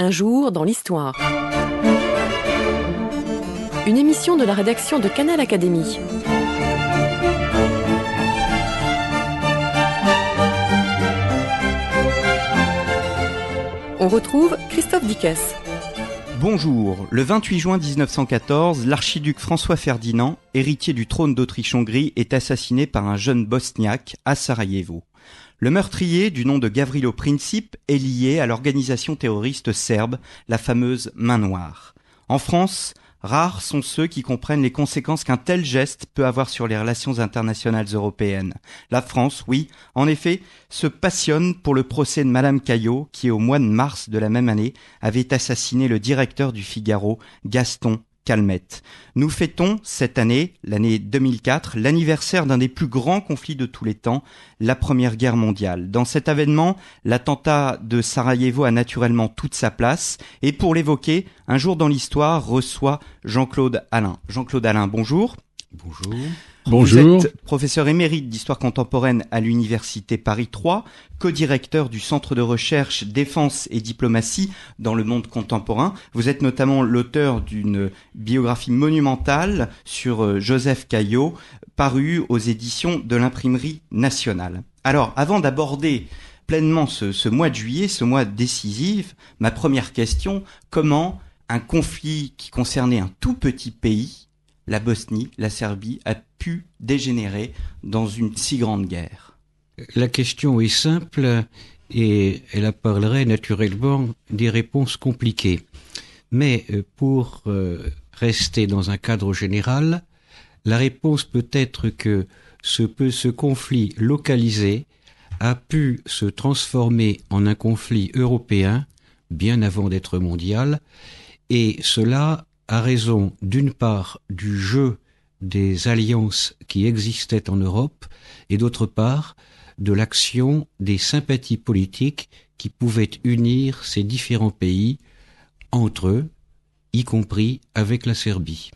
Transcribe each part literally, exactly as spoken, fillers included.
Un jour dans l'histoire. Une émission de la rédaction de Canal Académie. On retrouve Christophe Dickès. Bonjour, le vingt-huit juin mille neuf cent quatorze, l'archiduc François Ferdinand, héritier du trône d'Autriche-Hongrie, est assassiné par un jeune bosniaque à Sarajevo. Le meurtrier, du nom de Gavrilo Princip, est lié à l'organisation terroriste serbe, la fameuse Main Noire. En France, rares sont ceux qui comprennent les conséquences qu'un tel geste peut avoir sur les relations internationales européennes. La France, oui, en effet, se passionne pour le procès de Madame Caillot, qui au mois de mars de la même année avait assassiné le directeur du Figaro, Gaston Calmette. Nous fêtons cette année, l'année deux mille quatre, l'anniversaire d'un des plus grands conflits de tous les temps, la Première Guerre mondiale. Dans cet événement, l'attentat de Sarajevo a naturellement toute sa place. Et pour l'évoquer, Un jour dans l'histoire reçoit Jean-Claude Alain. Jean-Claude Alain, bonjour. Bonjour. Vous Bonjour. êtes professeur émérite d'histoire contemporaine à l'université Paris trois, co-directeur du Centre de recherche Défense et diplomatie dans le monde contemporain. Vous êtes notamment l'auteur d'une biographie monumentale sur Joseph Caillot, parue aux éditions de l'Imprimerie nationale. Alors, avant d'aborder pleinement ce, ce mois de juillet, ce mois décisif, ma première question, comment un conflit qui concernait un tout petit pays, la Bosnie, la Serbie, a pu dégénérer dans une si grande guerre? La question est simple et elle appellerait naturellement des réponses compliquées. Mais pour rester dans un cadre général, la réponse peut être que ce, ce conflit localisé a pu se transformer en un conflit européen bien avant d'être mondial, et cela a raison d'une part du jeu des alliances qui existaient en Europe et d'autre part de l'action des sympathies politiques qui pouvaient unir ces différents pays entre eux, y compris avec la Serbie.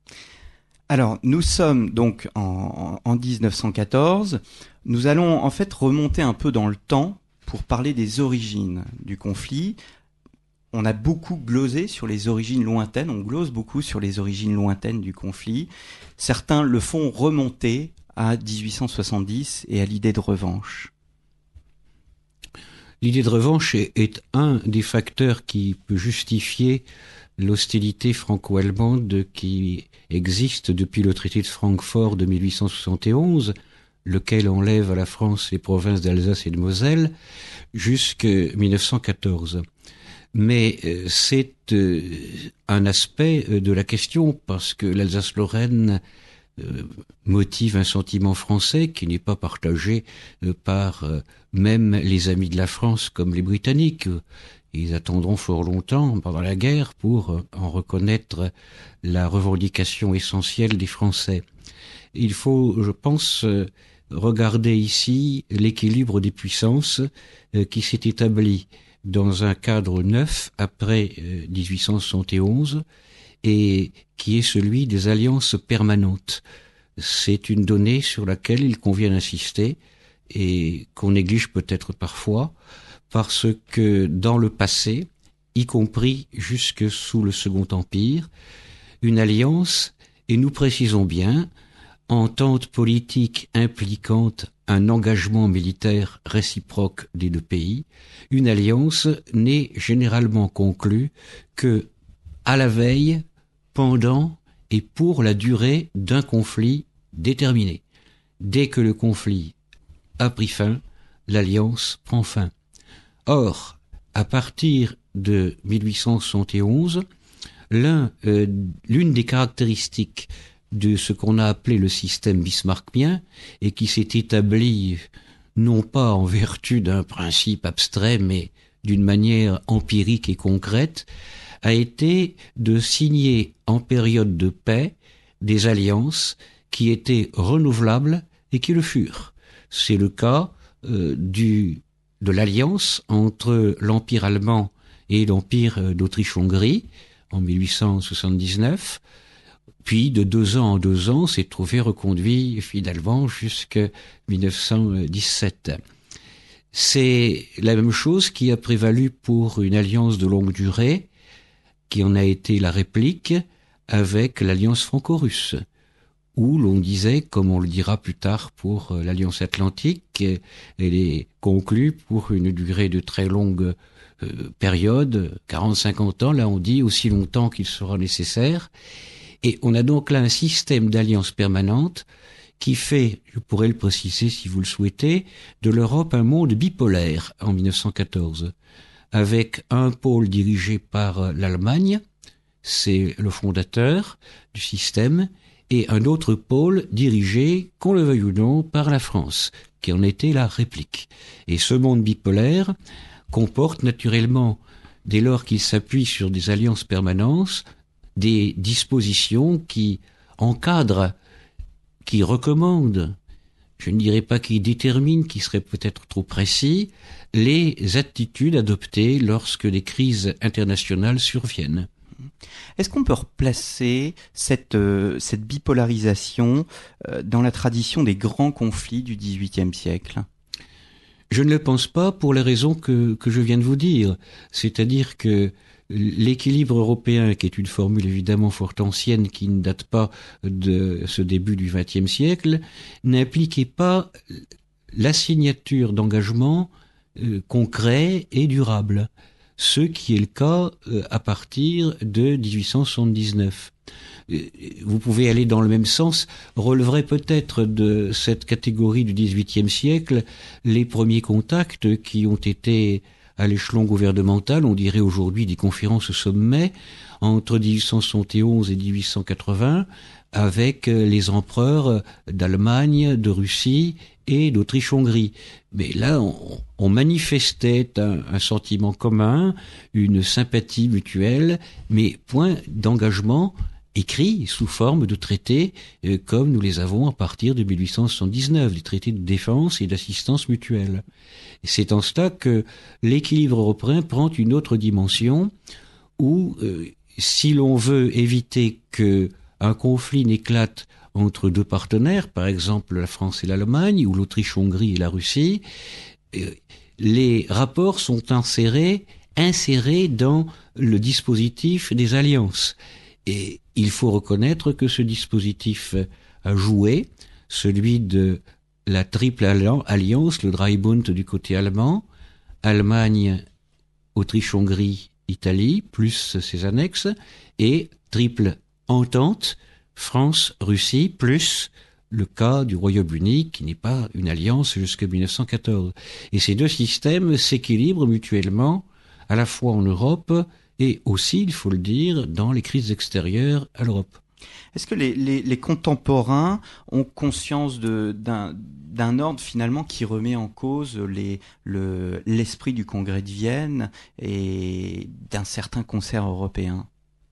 Alors, nous sommes donc en, en dix-neuf cent quatorze. Nous allons en fait remonter un peu dans le temps pour parler des origines du conflit. On a beaucoup glosé sur les origines lointaines, on glose beaucoup sur les origines lointaines du conflit. Certains le font remonter à dix-huit cent soixante-dix et à l'idée de revanche. L'idée de revanche est, est un des facteurs qui peut justifier l'hostilité franco-allemande qui existe depuis le traité de Francfort de mille huit cent soixante et onze, lequel enlève à la France les provinces d'Alsace et de Moselle, jusqu'en mille neuf cent quatorze. Mais euh, c'est euh, un aspect euh, de la question parce que l'Alsace-Lorraine euh, motive un sentiment français qui n'est pas partagé euh, par euh, même les amis de la France comme les Britanniques. Ils attendront fort longtemps pendant la guerre pour euh, en reconnaître la revendication essentielle des Français. Il faut, je pense, euh, regarder ici l'équilibre des puissances euh, qui s'est établi dans un cadre neuf après euh, dix-huit cent soixante et onze et qui est celui des alliances permanentes. C'est une donnée sur laquelle il convient d'insister et qu'on néglige peut-être parfois parce que dans le passé, y compris jusque sous le Second Empire, une alliance, et nous précisons bien, entente politique impliquant un engagement militaire réciproque des deux pays, une alliance n'est généralement conclue que à la veille, pendant et pour la durée d'un conflit déterminé. Dès que le conflit a pris fin, l'alliance prend fin. Or, à partir de mille huit cent soixante et onze, l'un, euh, l'une des caractéristiques de ce qu'on a appelé le système bismarckien et qui s'est établi non pas en vertu d'un principe abstrait mais d'une manière empirique et concrète, a été de signer en période de paix des alliances qui étaient renouvelables et qui le furent. C'est le cas euh, du, de l'alliance entre l'Empire allemand et l'Empire d'Autriche-Hongrie en mille huit cent soixante-dix-neuf, puis de deux ans en deux ans, s'est trouvé reconduit finalement jusqu'en mille neuf cent dix-sept. C'est la même chose qui a prévalu pour une alliance de longue durée, qui en a été la réplique avec l'alliance franco-russe, où l'on disait, comme on le dira plus tard pour l'alliance atlantique, elle est conclue pour une durée de très longue euh, période, quarante à cinquante ans, là on dit aussi longtemps qu'il sera nécessaire, et on a donc là un système d'alliance permanente qui fait, je pourrais le préciser si vous le souhaitez, de l'Europe un monde bipolaire en mille neuf cent quatorze, avec un pôle dirigé par l'Allemagne, c'est le fondateur du système, et un autre pôle dirigé, qu'on le veuille ou non, par la France, qui en était la réplique. Et ce monde bipolaire comporte naturellement, dès lors qu'il s'appuie sur des alliances permanentes, des dispositions qui encadrent, qui recommandent, je ne dirais pas qui déterminent, qui seraient peut-être trop précis, les attitudes adoptées lorsque des crises internationales surviennent. Est-ce qu'on peut replacer cette, euh, cette bipolarisation euh, dans la tradition des grands conflits du dix-huitième siècle ? Je ne le pense pas pour les raisons que, que je viens de vous dire. C'est-à-dire que l'équilibre européen, qui est une formule évidemment fort ancienne, qui ne date pas de ce début du vingtième siècle, n'impliquait pas la signature d'engagements euh, concrets et durables, ce qui est le cas euh, à partir de dix-huit cent soixante-dix-neuf. Euh, vous pouvez aller dans le même sens, releverait peut-être de cette catégorie du dix-huitième siècle les premiers contacts qui ont été à l'échelon gouvernemental, on dirait aujourd'hui des conférences au sommet, entre dix-huit cent soixante et onze et dix-huit cent quatre-vingts, avec les empereurs d'Allemagne, de Russie et d'Autriche-Hongrie. Mais là, on, on manifestait un, un sentiment commun, une sympathie mutuelle, mais point d'engagement écrit sous forme de traités euh, comme nous les avons à partir de mille huit cent soixante-dix-neuf, des traités de défense et d'assistance mutuelle. Et c'est en cela que l'équilibre européen prend une autre dimension où, euh, si l'on veut éviter que un conflit n'éclate entre deux partenaires, par exemple la France et l'Allemagne, ou l'Autriche-Hongrie et la Russie, euh, les rapports sont insérés, insérés dans le dispositif des alliances. Et il faut reconnaître que ce dispositif a joué, celui de la triple alliance, le Dreibund du côté allemand, Allemagne, Autriche-Hongrie, Italie, plus ses annexes, et triple entente, France, Russie, plus le cas du Royaume-Uni, qui n'est pas une alliance jusqu'à mille neuf cent quatorze. Et ces deux systèmes s'équilibrent mutuellement, à la fois en Europe et aussi, il faut le dire, dans les crises extérieures à l'Europe. Est-ce que les, les, les contemporains ont conscience de, d'un, d'un ordre finalement qui remet en cause les, le, l'esprit du Congrès de Vienne et d'un certain concert européen ?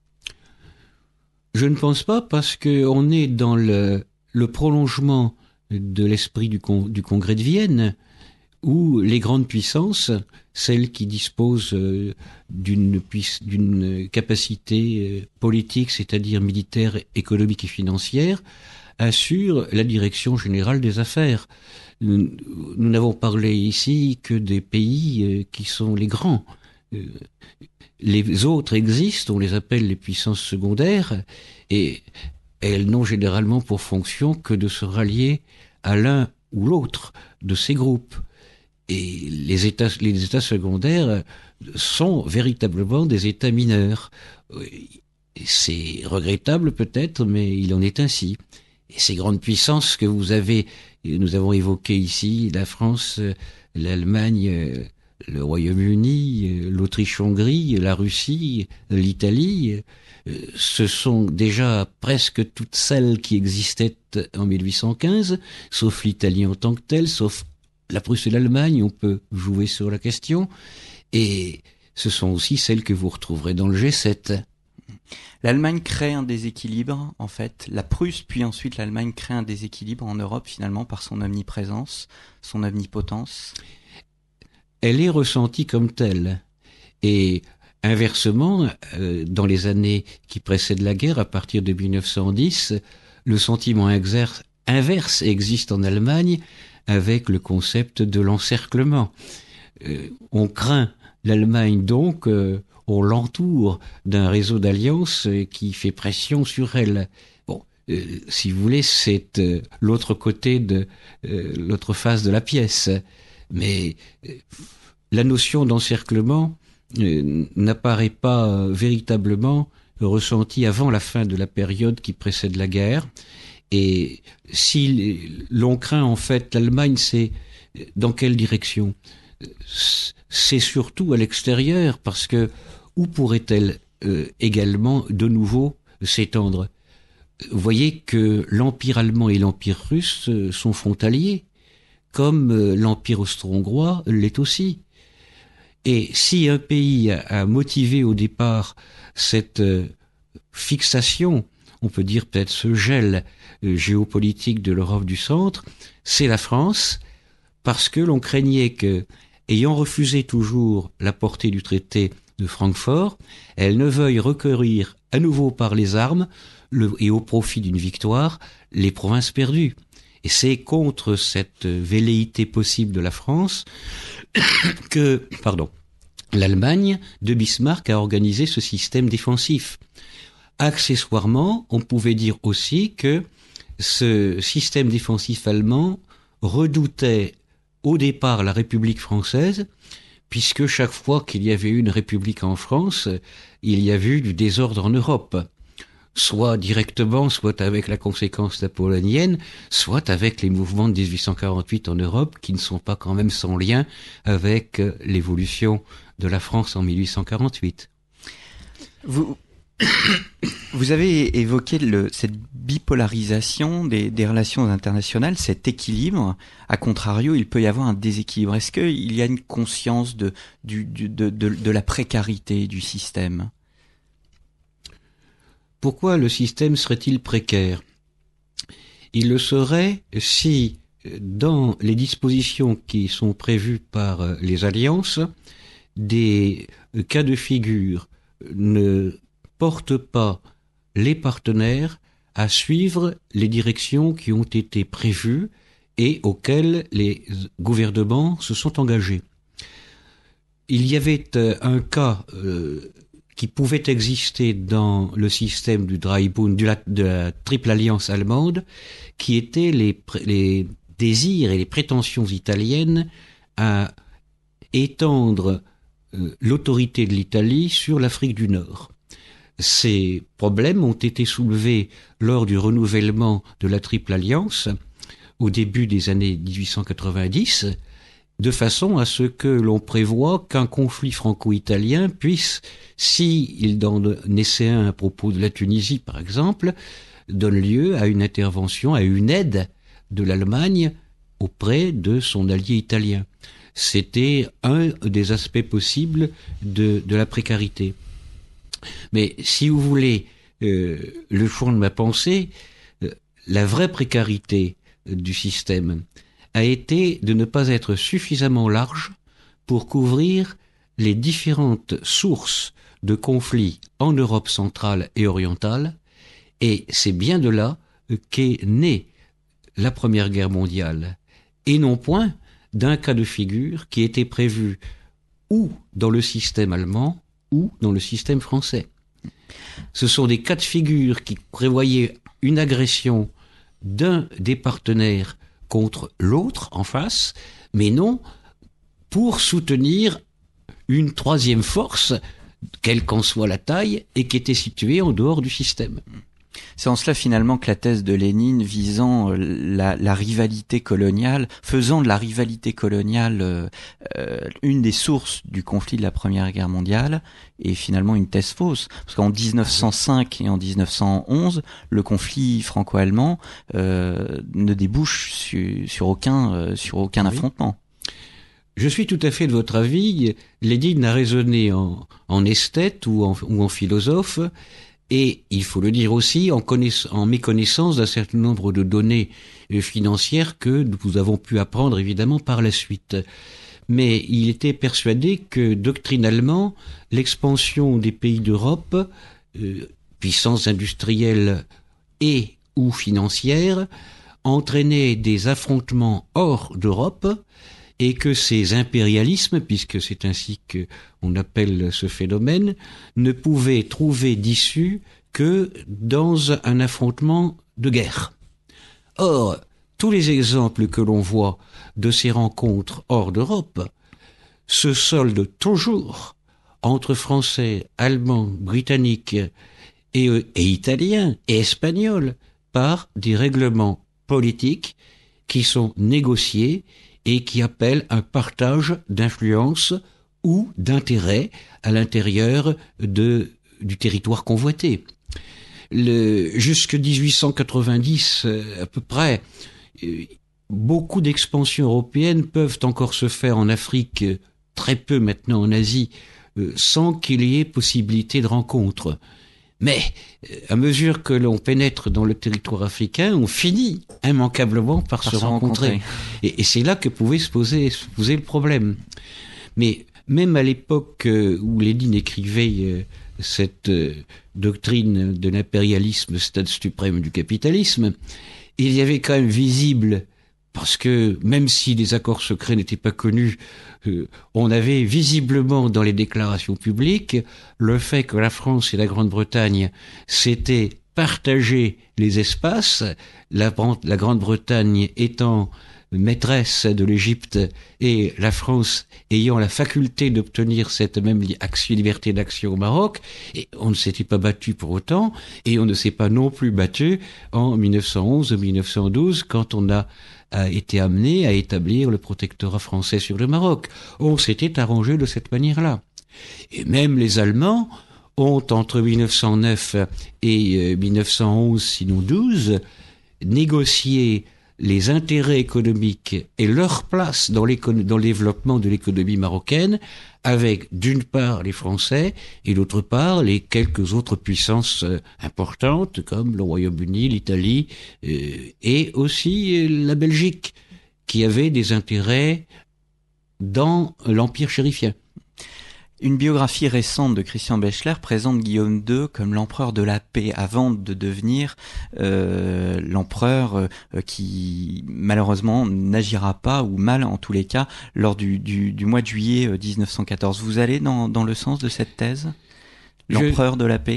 Je ne pense pas, parce qu'on est dans le, le prolongement de l'esprit du, con, du Congrès de Vienne, où les grandes puissances, celles qui disposent euh, d'une, d'une capacité euh, politique, c'est-à-dire militaire, économique et financière, assurent la direction générale des affaires. Nous, nous n'avons parlé ici que des pays euh, qui sont les grands. Euh, les autres existent, on les appelle les puissances secondaires, et elles n'ont généralement pour fonction que de se rallier à l'un ou l'autre de ces groupes. Et les États, les États secondaires sont véritablement des États mineurs. C'est regrettable peut-être, mais il en est ainsi. Et ces grandes puissances que vous avez, nous avons évoquées ici, la France, l'Allemagne, le Royaume-Uni, l'Autriche-Hongrie, la Russie, l'Italie, ce sont déjà presque toutes celles qui existaient en mille huit cent quinze, sauf l'Italie en tant que telle, sauf la Prusse et l'Allemagne, on peut jouer sur la question, et ce sont aussi celles que vous retrouverez dans le G sept. L'Allemagne crée un déséquilibre, en fait. La Prusse, puis ensuite l'Allemagne crée un déséquilibre en Europe, finalement, par son omniprésence, son omnipotence. Elle est ressentie comme telle. Et inversement, euh, dans les années qui précèdent la guerre, à partir de mille neuf cent dix, le sentiment exerce, inverse existe en Allemagne, avec le concept de l'encerclement. Euh, on craint l'Allemagne donc, euh, on l'entoure d'un réseau d'alliances euh, qui fait pression sur elle. Bon, euh, si vous voulez, c'est euh, l'autre côté de euh, l'autre face de la pièce. Mais euh, la notion d'encerclement euh, n'apparaît pas euh, véritablement ressentie avant la fin de la période qui précède la guerre. Et si l'on craint en fait l'Allemagne, c'est dans quelle direction ? C'est surtout à l'extérieur, parce que où pourrait-elle euh, également de nouveau s'étendre ? Vous voyez que l'Empire allemand et l'Empire russe euh, sont frontaliers, comme euh, l'Empire austro-hongrois l'est aussi. Et si un pays a, a motivé au départ cette euh, fixation, on peut dire peut-être ce gel euh, géopolitique de l'Europe du centre, c'est la France, parce que l'on craignait que, ayant refusé toujours la portée du traité de Francfort, elle ne veuille recourir à nouveau par les armes le, et au profit d'une victoire les provinces perdues. Et c'est contre cette velléité possible de la France que, pardon, l'Allemagne de Bismarck a organisé ce système défensif. Accessoirement, on pouvait dire aussi que ce système défensif allemand redoutait au départ la République française, puisque chaque fois qu'il y avait eu une république en France, il y a eu du désordre en Europe, soit directement, soit avec la conséquence napoléonienne, soit avec les mouvements de dix-huit cent quarante-huit en Europe, qui ne sont pas quand même sans lien avec l'évolution de la France en mille huit cent quarante-huit. Vous... Vous avez évoqué le, cette bipolarisation des, des relations internationales, cet équilibre. A contrario, il peut y avoir un déséquilibre. Est-ce qu'il y a une conscience de, du, du, de, de, de la précarité du système ? Pourquoi le système serait-il précaire ? Il le serait si, dans les dispositions qui sont prévues par les alliances, des cas de figure ne portent pas les partenaires à suivre les directions qui ont été prévues et auxquelles les gouvernements se sont engagés. Il y avait un cas euh, qui pouvait exister dans le système du Dreibund, de la, de la triple alliance allemande, qui était les, les désirs et les prétentions italiennes à étendre euh, l'autorité de l'Italie sur l'Afrique du Nord. Ces problèmes ont été soulevés lors du renouvellement de la Triple Alliance au début des années dix-huit cent quatre-vingt-dix, de façon à ce que l'on prévoit qu'un conflit franco-italien puisse, s'il en naissait un à propos de la Tunisie par exemple, donne lieu à une intervention, à une aide de l'Allemagne auprès de son allié italien. C'était un des aspects possibles de, de la précarité. Mais si vous voulez, euh, le fond de ma pensée, euh, la vraie précarité du système a été de ne pas être suffisamment large pour couvrir les différentes sources de conflits en Europe centrale et orientale, et c'est bien de là qu'est née la Première Guerre mondiale, et non point d'un cas de figure qui était prévu ou dans le système allemand ou dans le système français. Ce sont des cas de figure qui prévoyaient une agression d'un des partenaires contre l'autre en face, mais non pour soutenir une troisième force, quelle qu'en soit la taille, et qui était située en dehors du système. C'est en cela finalement que la thèse de Lénine visant la, la rivalité coloniale, faisant de la rivalité coloniale euh, euh, une des sources du conflit de la Première Guerre mondiale, est finalement une thèse fausse. Parce qu'en dix-neuf cent cinq et en dix-neuf cent onze, le conflit franco-allemand euh, ne débouche sur, sur aucun, euh, sur aucun oui. affrontement. Je suis tout à fait de votre avis. Lénine a raisonné en, en esthète ou en, ou en philosophe. Et il faut le dire aussi en, en méconnaissance d'un certain nombre de données financières que nous avons pu apprendre évidemment par la suite. Mais il était persuadé que doctrinalement, l'expansion des pays d'Europe, euh, puissance industrielle et ou financière, entraînaient des affrontements hors d'Europe et que ces impérialismes, puisque c'est ainsi qu'on appelle ce phénomène, ne pouvaient trouver d'issue que dans un affrontement de guerre. Or, tous les exemples que l'on voit de ces rencontres hors d'Europe se soldent toujours entre Français, Allemands, Britanniques et, et Italiens et Espagnols par des règlements politiques qui sont négociés et qui appellent un partage d'influence ou d'intérêt à l'intérieur de, du territoire convoité. Le, jusque dix-huit cent quatre-vingt-dix, à peu près, beaucoup d'expansions européennes peuvent encore se faire en Afrique, très peu maintenant en Asie, sans qu'il y ait possibilité de rencontre. Mais, à mesure que l'on pénètre dans le territoire africain, on finit immanquablement par, par se rencontrer. rencontrer. Et, et c'est là que pouvait se poser, se poser le problème. Mais même à l'époque où Lénine écrivait cette doctrine de l'impérialisme, stade suprême du capitalisme, il y avait quand même visible, parce que même si les accords secrets n'étaient pas connus, euh, on avait visiblement dans les déclarations publiques le fait que la France et la Grande-Bretagne s'étaient partagé les espaces, la, la Grande-Bretagne étant maîtresse de l'Égypte et la France ayant la faculté d'obtenir cette même action, liberté d'action au Maroc, et on ne s'était pas battu pour autant, et on ne s'est pas non plus battu en mille neuf cent onze ou mille neuf cent douze quand on a, a été amené à établir le protectorat français sur le Maroc. On s'était arrangé de cette manière-là. Et même les Allemands ont, entre mille neuf cent neuf et mille neuf cent onze, sinon douze, négocié les intérêts économiques et leur place dans, dans le développement de l'économie marocaine avec d'une part les Français et d'autre part les quelques autres puissances euh, importantes comme le Royaume-Uni, l'Italie euh, et aussi euh, la Belgique qui avaient des intérêts dans l'Empire chérifien. Une biographie récente de Christian Bechler présente Guillaume deux comme l'empereur de la paix avant de devenir euh, l'empereur euh, qui malheureusement n'agira pas ou mal en tous les cas lors du, du, du mois de juillet euh, dix-neuf cent quatorze. Vous allez dans, dans le sens de cette thèse ? L'empereur Je... de la paix ?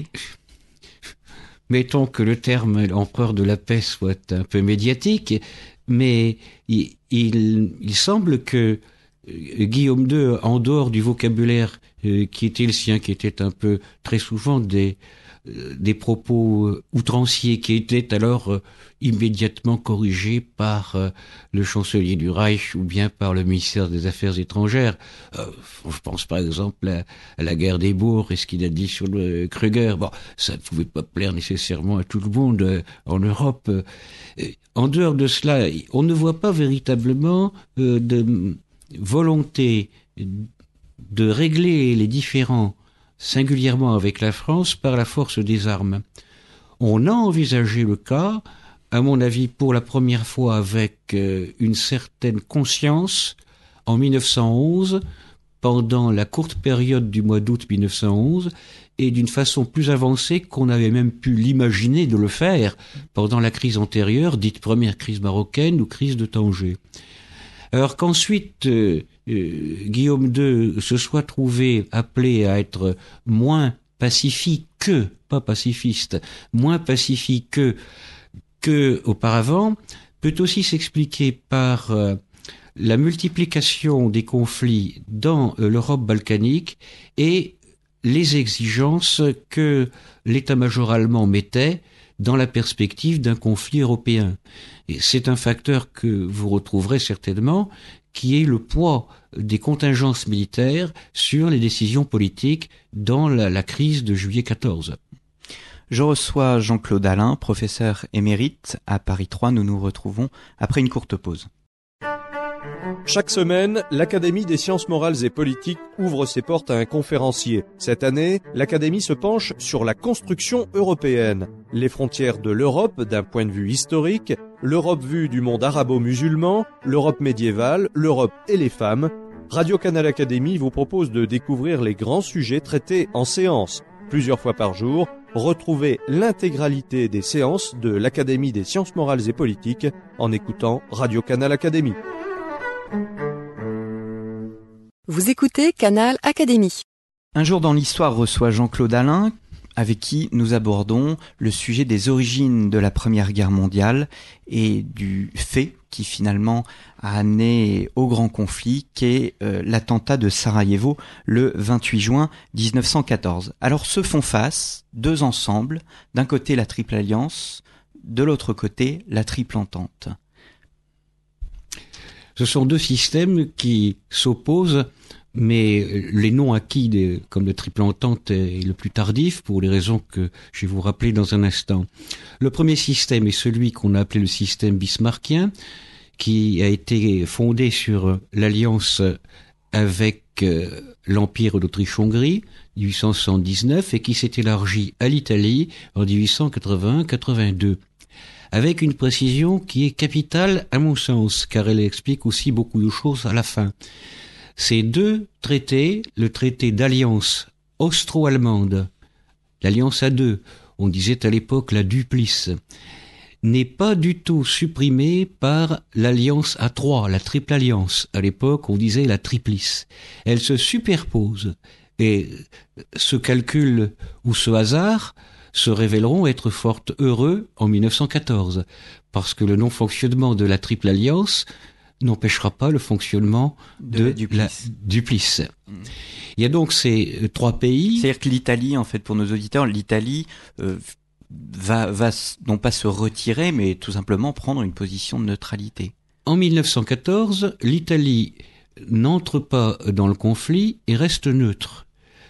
Mettons que le terme l'empereur de la paix soit un peu médiatique, mais il, il, il semble que Guillaume deux, en dehors du vocabulaire euh, qui était le sien, qui était un peu très souvent des euh, des propos euh, outranciers, qui étaient alors euh, immédiatement corrigés par euh, le chancelier du Reich ou bien par le ministère des Affaires étrangères. Euh, je pense par exemple à, à la guerre des bourgs et ce qu'il a dit sur le Krüger. Bon, ça ne pouvait pas plaire nécessairement à tout le monde euh, en Europe. Euh, en dehors de cela, on ne voit pas véritablement euh, de volonté de régler les différends, singulièrement avec la France, par la force des armes. On a envisagé le cas, à mon avis, pour la première fois avec euh, une certaine conscience, en mille neuf cent onze, pendant la courte période du mois d'août mille neuf cent onze, et d'une façon plus avancée qu'on avait même pu l'imaginer de le faire pendant la crise antérieure, dite première crise marocaine ou crise de Tanger. Alors qu'ensuite euh, euh, Guillaume deux se soit trouvé appelé à être moins pacifique que, pas pacifiste, moins pacifique que, que auparavant, peut aussi s'expliquer par euh, la multiplication des conflits dans euh, l'Europe balkanique et les exigences que l'état-major allemand mettait dans la perspective d'un conflit européen. Et c'est un facteur que vous retrouverez certainement, qui est le poids des contingences militaires sur les décisions politiques dans la, la crise de juillet quatorze. Je reçois Jean-Claude Alain, professeur émérite à Paris trois. Nous nous retrouvons après une courte pause. Chaque semaine, l'Académie des sciences morales et politiques ouvre ses portes à un conférencier. Cette année, l'Académie se penche sur la construction européenne, les frontières de l'Europe d'un point de vue historique, l'Europe vue du monde arabo-musulman, l'Europe médiévale, l'Europe et les femmes. Radio Canal Académie vous propose de découvrir les grands sujets traités en séance, plusieurs fois par jour, Retrouvez l'intégralité des séances de l'Académie des sciences morales et politiques en écoutant Radio Canal Académie. Vous écoutez Canal Académie. Un jour dans l'histoire reçoit Jean-Claude Alain, avec qui nous abordons le sujet des origines de la Première Guerre mondiale et du fait qui finalement a amené au grand conflit qu'est euh, l'attentat de Sarajevo le vingt-huit juin dix-neuf cent quatorze. Alors se font face deux ensembles, d'un côté la Triple Alliance, de l'autre côté la Triple Entente. Ce sont deux systèmes qui s'opposent, mais les noms acquis de, comme le Triple Entente est le plus tardif pour les raisons que je vais vous rappeler dans un instant. Le premier système est celui qu'on a appelé le système bismarckien, qui a été fondé sur l'alliance avec euh, l'Empire d'Autriche-Hongrie, dix-huit cent soixante-dix-neuf, et qui s'est élargi à l'Italie en dix-huit cent quatre-vingt-un quatre-vingt-deux. Avec une précision qui est capitale à mon sens, car elle explique aussi beaucoup de choses à la fin. Ces deux traités, le traité d'alliance austro-allemande, l'alliance à deux, on disait à l'époque la duplice, n'est pas du tout supprimé par l'alliance à trois, la triple alliance. À l'époque, on disait la triplice. Elle se superpose et ce calcul ou ce hasard se révéleront être fort heureux en mille neuf cent quatorze, parce que le non-fonctionnement de la triple alliance n'empêchera pas le fonctionnement de, de la duplice. La duplice. Mmh. Il y a donc ces trois pays. C'est-à-dire que l'Italie, en fait, pour nos auditeurs, l'Italie euh, va, va non pas se retirer, mais tout simplement prendre une position de neutralité. En mille neuf cent quatorze, l'Italie n'entre pas dans le conflit et reste neutre.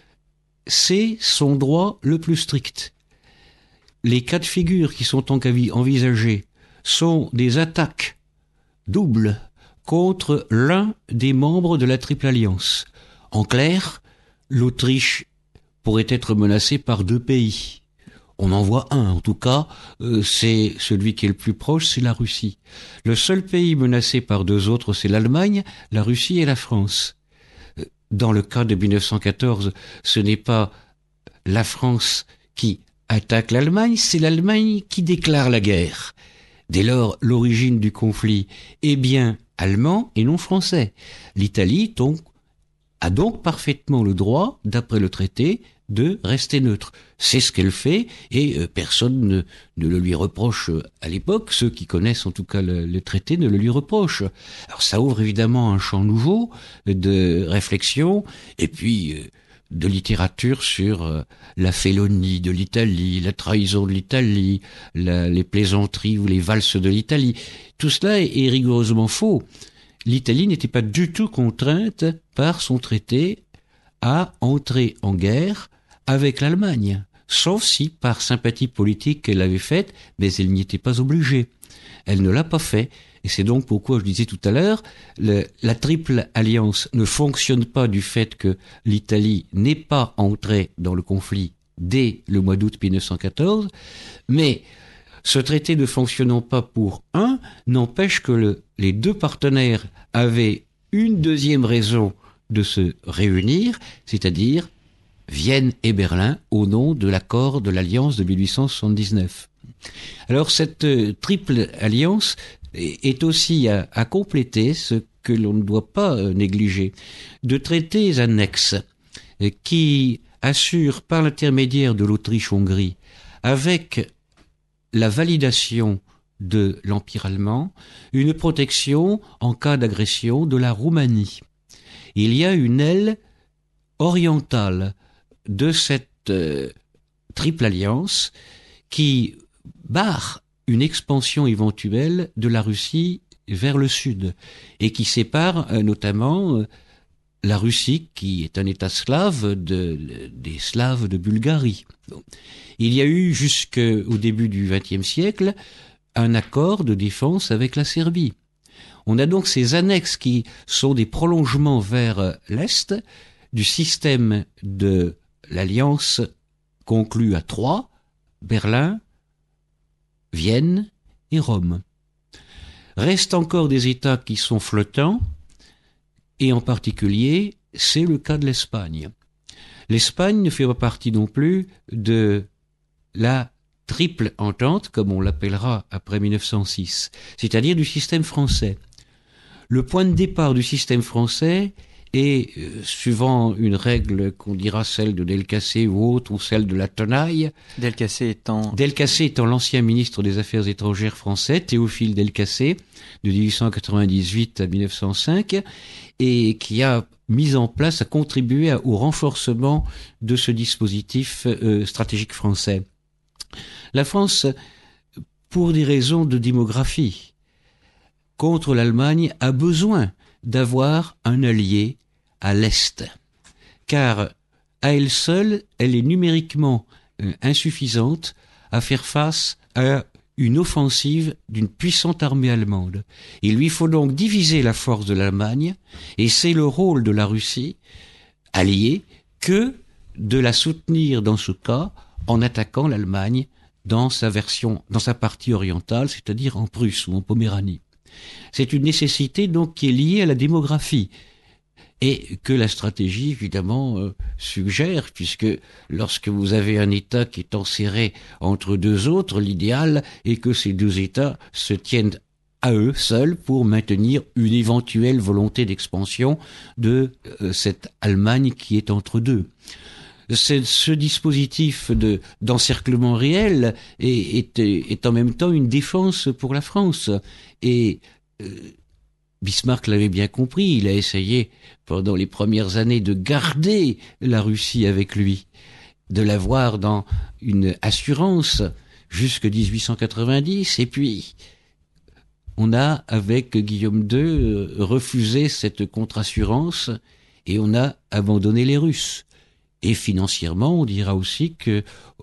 C'est son droit le plus strict. Les cas de figure qui sont envisagés sont des attaques doubles contre l'un des membres de la Triple Alliance. En clair, l'Autriche pourrait être menacée par deux pays. On en voit un, en tout cas, euh, c'est celui qui est le plus proche, c'est la Russie. Le seul pays menacé par deux autres, c'est l'Allemagne, la Russie et la France. Dans le cas de mille neuf cent quatorze, ce n'est pas la France qui attaque l'Allemagne, c'est l'Allemagne qui déclare la guerre. Dès lors, l'origine du conflit est bien allemand et non français. L'Italie donc, a donc parfaitement le droit, d'après le traité, de rester neutre. C'est ce qu'elle fait et euh, personne ne, ne le lui reproche à l'époque. Ceux qui connaissent en tout cas le, le traité ne le lui reprochent. Alors ça ouvre évidemment un champ nouveau de réflexion et puis euh, de littérature sur euh, la félonie de l'Italie, la trahison de l'Italie, la, les plaisanteries ou les valses de l'Italie. Tout cela est, est rigoureusement faux. L'Italie n'était pas du tout contrainte par son traité à entrer en guerre avec l'Allemagne, sauf si par sympathie politique qu'elle avait faite, mais elle n'y était pas obligée. Elle ne l'a pas fait, et c'est donc pourquoi je disais tout à l'heure, le, la triple alliance ne fonctionne pas du fait que l'Italie n'est pas entrée dans le conflit dès le mois d'août mille neuf cent quatorze, mais ce traité ne fonctionnant pas pour un, n'empêche que le, les deux partenaires avaient une deuxième raison de se réunir, c'est-à-dire Vienne et Berlin, au nom de l'accord de l'Alliance de mille huit cent soixante-dix-neuf. Alors cette euh, triple alliance est, est aussi à, à compléter ce que l'on ne doit pas euh, négliger, de traités annexes euh, qui assurent par l'intermédiaire de l'Autriche-Hongrie, avec la validation de l'Empire allemand, une protection en cas d'agression de la Roumanie. Il y a une aile orientale de cette euh, triple alliance qui barre une expansion éventuelle de la Russie vers le sud et qui sépare euh, notamment euh, la Russie, qui est un État slave, de, de, des Slaves de Bulgarie. Il y a eu jusqu'au début du vingtième siècle un accord de défense avec la Serbie. On a donc ces annexes qui sont des prolongements vers l'Est du système de l'alliance conclue à trois, Berlin, Vienne et Rome. Restent encore des États qui sont flottants, et en particulier, c'est le cas de l'Espagne. L'Espagne ne fait pas partie non plus de la triple entente, comme on l'appellera après mille neuf cent six, c'est-à-dire du système français. Le point de départ du système français est, euh, suivant une règle qu'on dira celle de Delcassé ou autre, ou celle de la tenaille. Delcassé étant... Delcassé étant l'ancien ministre des Affaires étrangères français, Théophile Delcassé, de dix-huit cent quatre-vingt-dix-huit à mille neuf cent cinq, et qui a mis en place, a contribué à, au renforcement de ce dispositif euh, stratégique français. La France, pour des raisons de démographie, contre l'Allemagne, a besoin d'avoir un allié à l'Est, car à elle seule, elle est numériquement euh, insuffisante à faire face à une offensive d'une puissante armée allemande. Il lui faut donc diviser la force de l'Allemagne, et c'est le rôle de la Russie, alliée, que de la soutenir dans ce cas en attaquant l'Allemagne dans sa version, dans sa partie orientale, c'est-à-dire en Prusse ou en Poméranie. C'est une nécessité donc qui est liée à la démographie et que la stratégie évidemment euh, suggère, puisque lorsque vous avez un État qui est enserré entre deux autres, l'idéal est que ces deux États se tiennent à eux seuls pour maintenir une éventuelle volonté d'expansion de euh, cette Allemagne qui est entre deux. C'est, ce dispositif de, d'encerclement réel est, est, est en même temps une défense pour la France. Et euh, Bismarck l'avait bien compris, il a essayé pendant les premières années de garder la Russie avec lui, de l'avoir dans une assurance jusqu'en dix-huit cent quatre-vingt-dix, et puis on a, avec Guillaume deux, refusé cette contre-assurance et on a abandonné les Russes. Et financièrement, on dira aussi que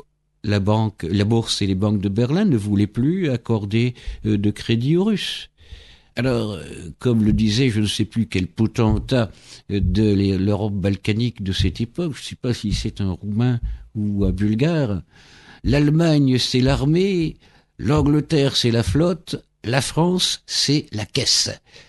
la banque, la bourse et les banques de Berlin ne voulaient plus accorder de crédit aux Russes. Alors, comme le disait je ne sais plus quel potentat de l'Europe balkanique de cette époque, je ne sais pas si c'est un Roumain ou un Bulgare, l'Allemagne c'est l'armée, l'Angleterre c'est la flotte, la France c'est la caisse.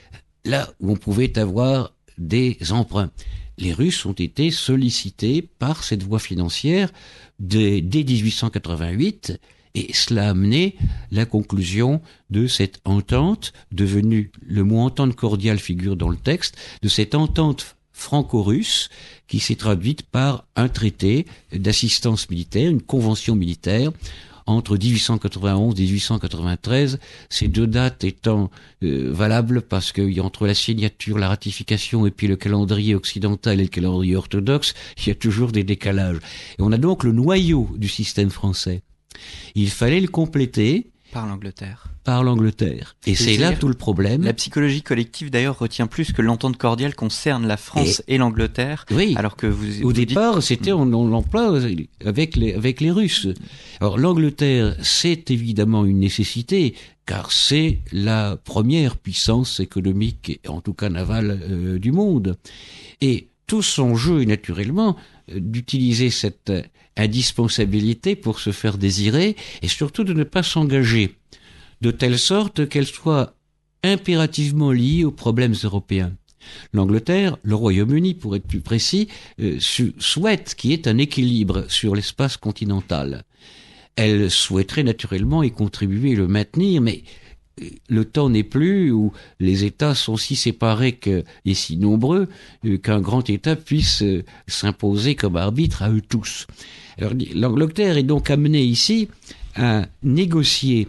Là où on pouvait avoir des emprunts. Les Russes ont été sollicités par cette voie financière dès, dès dix-huit cent quatre-vingt-huit, et cela a amené la conclusion de cette entente, devenue, le mot entente cordiale figure dans le texte, de cette entente franco-russe qui s'est traduite par un traité d'assistance militaire, une convention militaire, entre dix-huit cent quatre-vingt-onze et dix-huit cent quatre-vingt-treize, ces deux dates étant euh, valables parce que entre la signature, la ratification et puis le calendrier occidental et le calendrier orthodoxe, il y a toujours des décalages. Et on a donc le noyau du système français. Il fallait le compléter par l'Angleterre. Par l'Angleterre. Et c'est là tout le problème. La psychologie collective d'ailleurs retient plus que l'entente cordiale concerne la France et, et l'Angleterre. Oui. Alors que vous. Au vous départ, dites... c'était on, on l'emploie avec les avec les Russes. Alors l'Angleterre, c'est évidemment une nécessité car c'est la première puissance économique, en tout cas navale, euh, du monde. Et tout son jeu est naturellement euh, d'utiliser cette euh, indispensabilité pour se faire désirer et surtout de ne pas s'engager de telle sorte qu'elle soit impérativement liée aux problèmes européens. L'Angleterre, le Royaume-Uni pour être plus précis, euh, su- souhaite qu'il y ait un équilibre sur l'espace continental. Elle souhaiterait naturellement y contribuer et le maintenir, mais euh, le temps n'est plus où les États sont si séparés que, et si nombreux euh, qu'un grand État puisse euh, s'imposer comme arbitre à eux tous. Alors, l'Angleterre est donc amenée ici à négocier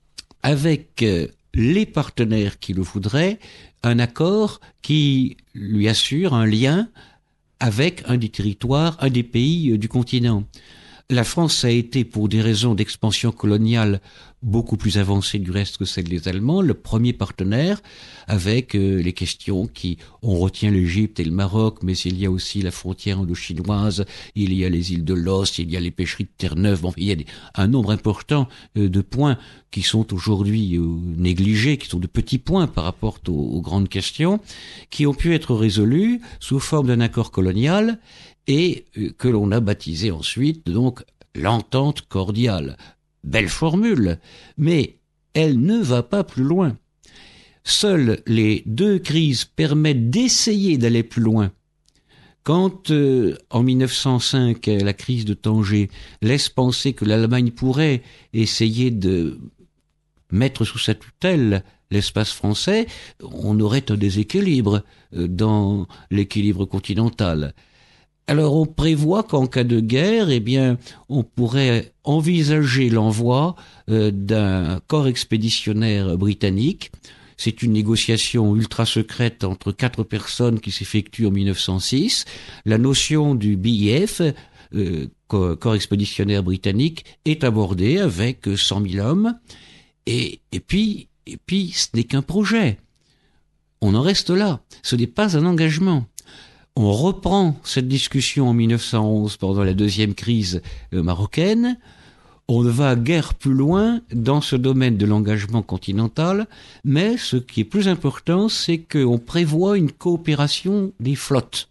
avec euh, les partenaires qui le voudraient un accord qui lui assure un lien avec un des territoires, un des pays euh, du continent. La France a été, pour des raisons d'expansion coloniale beaucoup plus avancée du reste que celle des Allemands, le premier partenaire avec euh, les questions qui, on retient l'Égypte et le Maroc, mais il y a aussi la frontière indo-chinoise, il y a les îles de Los, il y a les pêcheries de Terre-Neuve, bon, il y a des, un nombre important euh, de points qui sont aujourd'hui euh, négligés, qui sont de petits points par rapport aux, aux grandes questions, qui ont pu être résolus sous forme d'un accord colonial et euh, que l'on a baptisé ensuite donc l'entente cordiale. Belle formule, mais elle ne va pas plus loin. Seules les deux crises permettent d'essayer d'aller plus loin Quand, euh, en mille neuf cent cinq, la crise de Tanger laisse penser que l'Allemagne pourrait essayer de mettre sous sa tutelle l'espace français, on aurait un déséquilibre dans l'équilibre continental. Alors on prévoit qu'en cas de guerre, eh bien, on pourrait envisager l'envoi euh, d'un corps expéditionnaire britannique. C'est une négociation ultra secrète entre quatre personnes qui s'effectue en mille neuf cent six. La notion du B E F, euh, corps expéditionnaire britannique, est abordée avec cent mille hommes. Et, et puis, et puis, ce n'est qu'un projet. On en reste là. Ce n'est pas un engagement. On reprend cette discussion en mille neuf cent onze pendant la deuxième crise marocaine. On ne va guère plus loin dans ce domaine de l'engagement continental, mais ce qui est plus important, c'est qu'on prévoit une coopération des flottes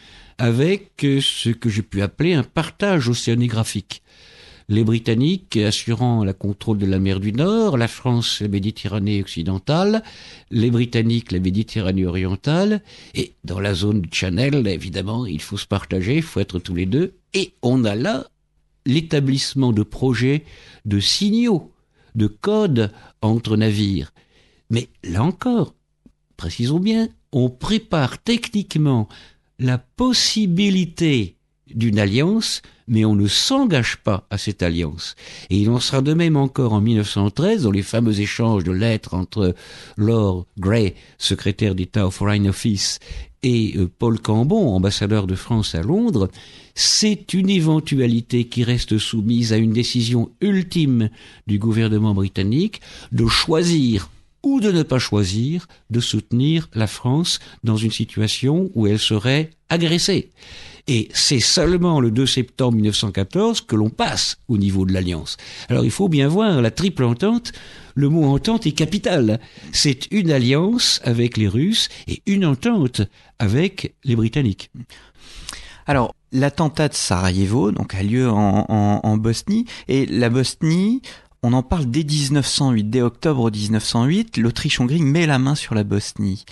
avec ce que j'ai pu appeler un partage océanographique. Les Britanniques assurant le contrôle de la mer du Nord, la France la Méditerranée occidentale, les Britanniques la Méditerranée orientale, et dans la zone du Channel, évidemment, il faut se partager, il faut être tous les deux, et on a là l'établissement de projets, de signaux, de codes entre navires. Mais là encore, précisons bien, on prépare techniquement la possibilité d'une alliance, mais on ne s'engage pas à cette alliance. Et il en sera de même encore en mille neuf cent treize, dans les fameux échanges de lettres entre Lord Grey, secrétaire d'État au Foreign Office, et Paul Cambon, ambassadeur de France à Londres. C'est une éventualité qui reste soumise à une décision ultime du gouvernement britannique de choisir ou de ne pas choisir de soutenir la France dans une situation où elle serait agressée. Et c'est seulement le deux septembre mille neuf cent quatorze que l'on passe au niveau de l'Alliance. Alors il faut bien voir la triple entente. Le mot entente est capital. C'est une alliance avec les Russes et une entente avec les Britanniques. Alors, l'attentat de Sarajevo donc, a lieu en, en, en Bosnie. Et la Bosnie, on en parle dès dix-neuf cent huit. Dès octobre dix-neuf cent huit, l'Autriche-Hongrie met la main sur la Bosnie.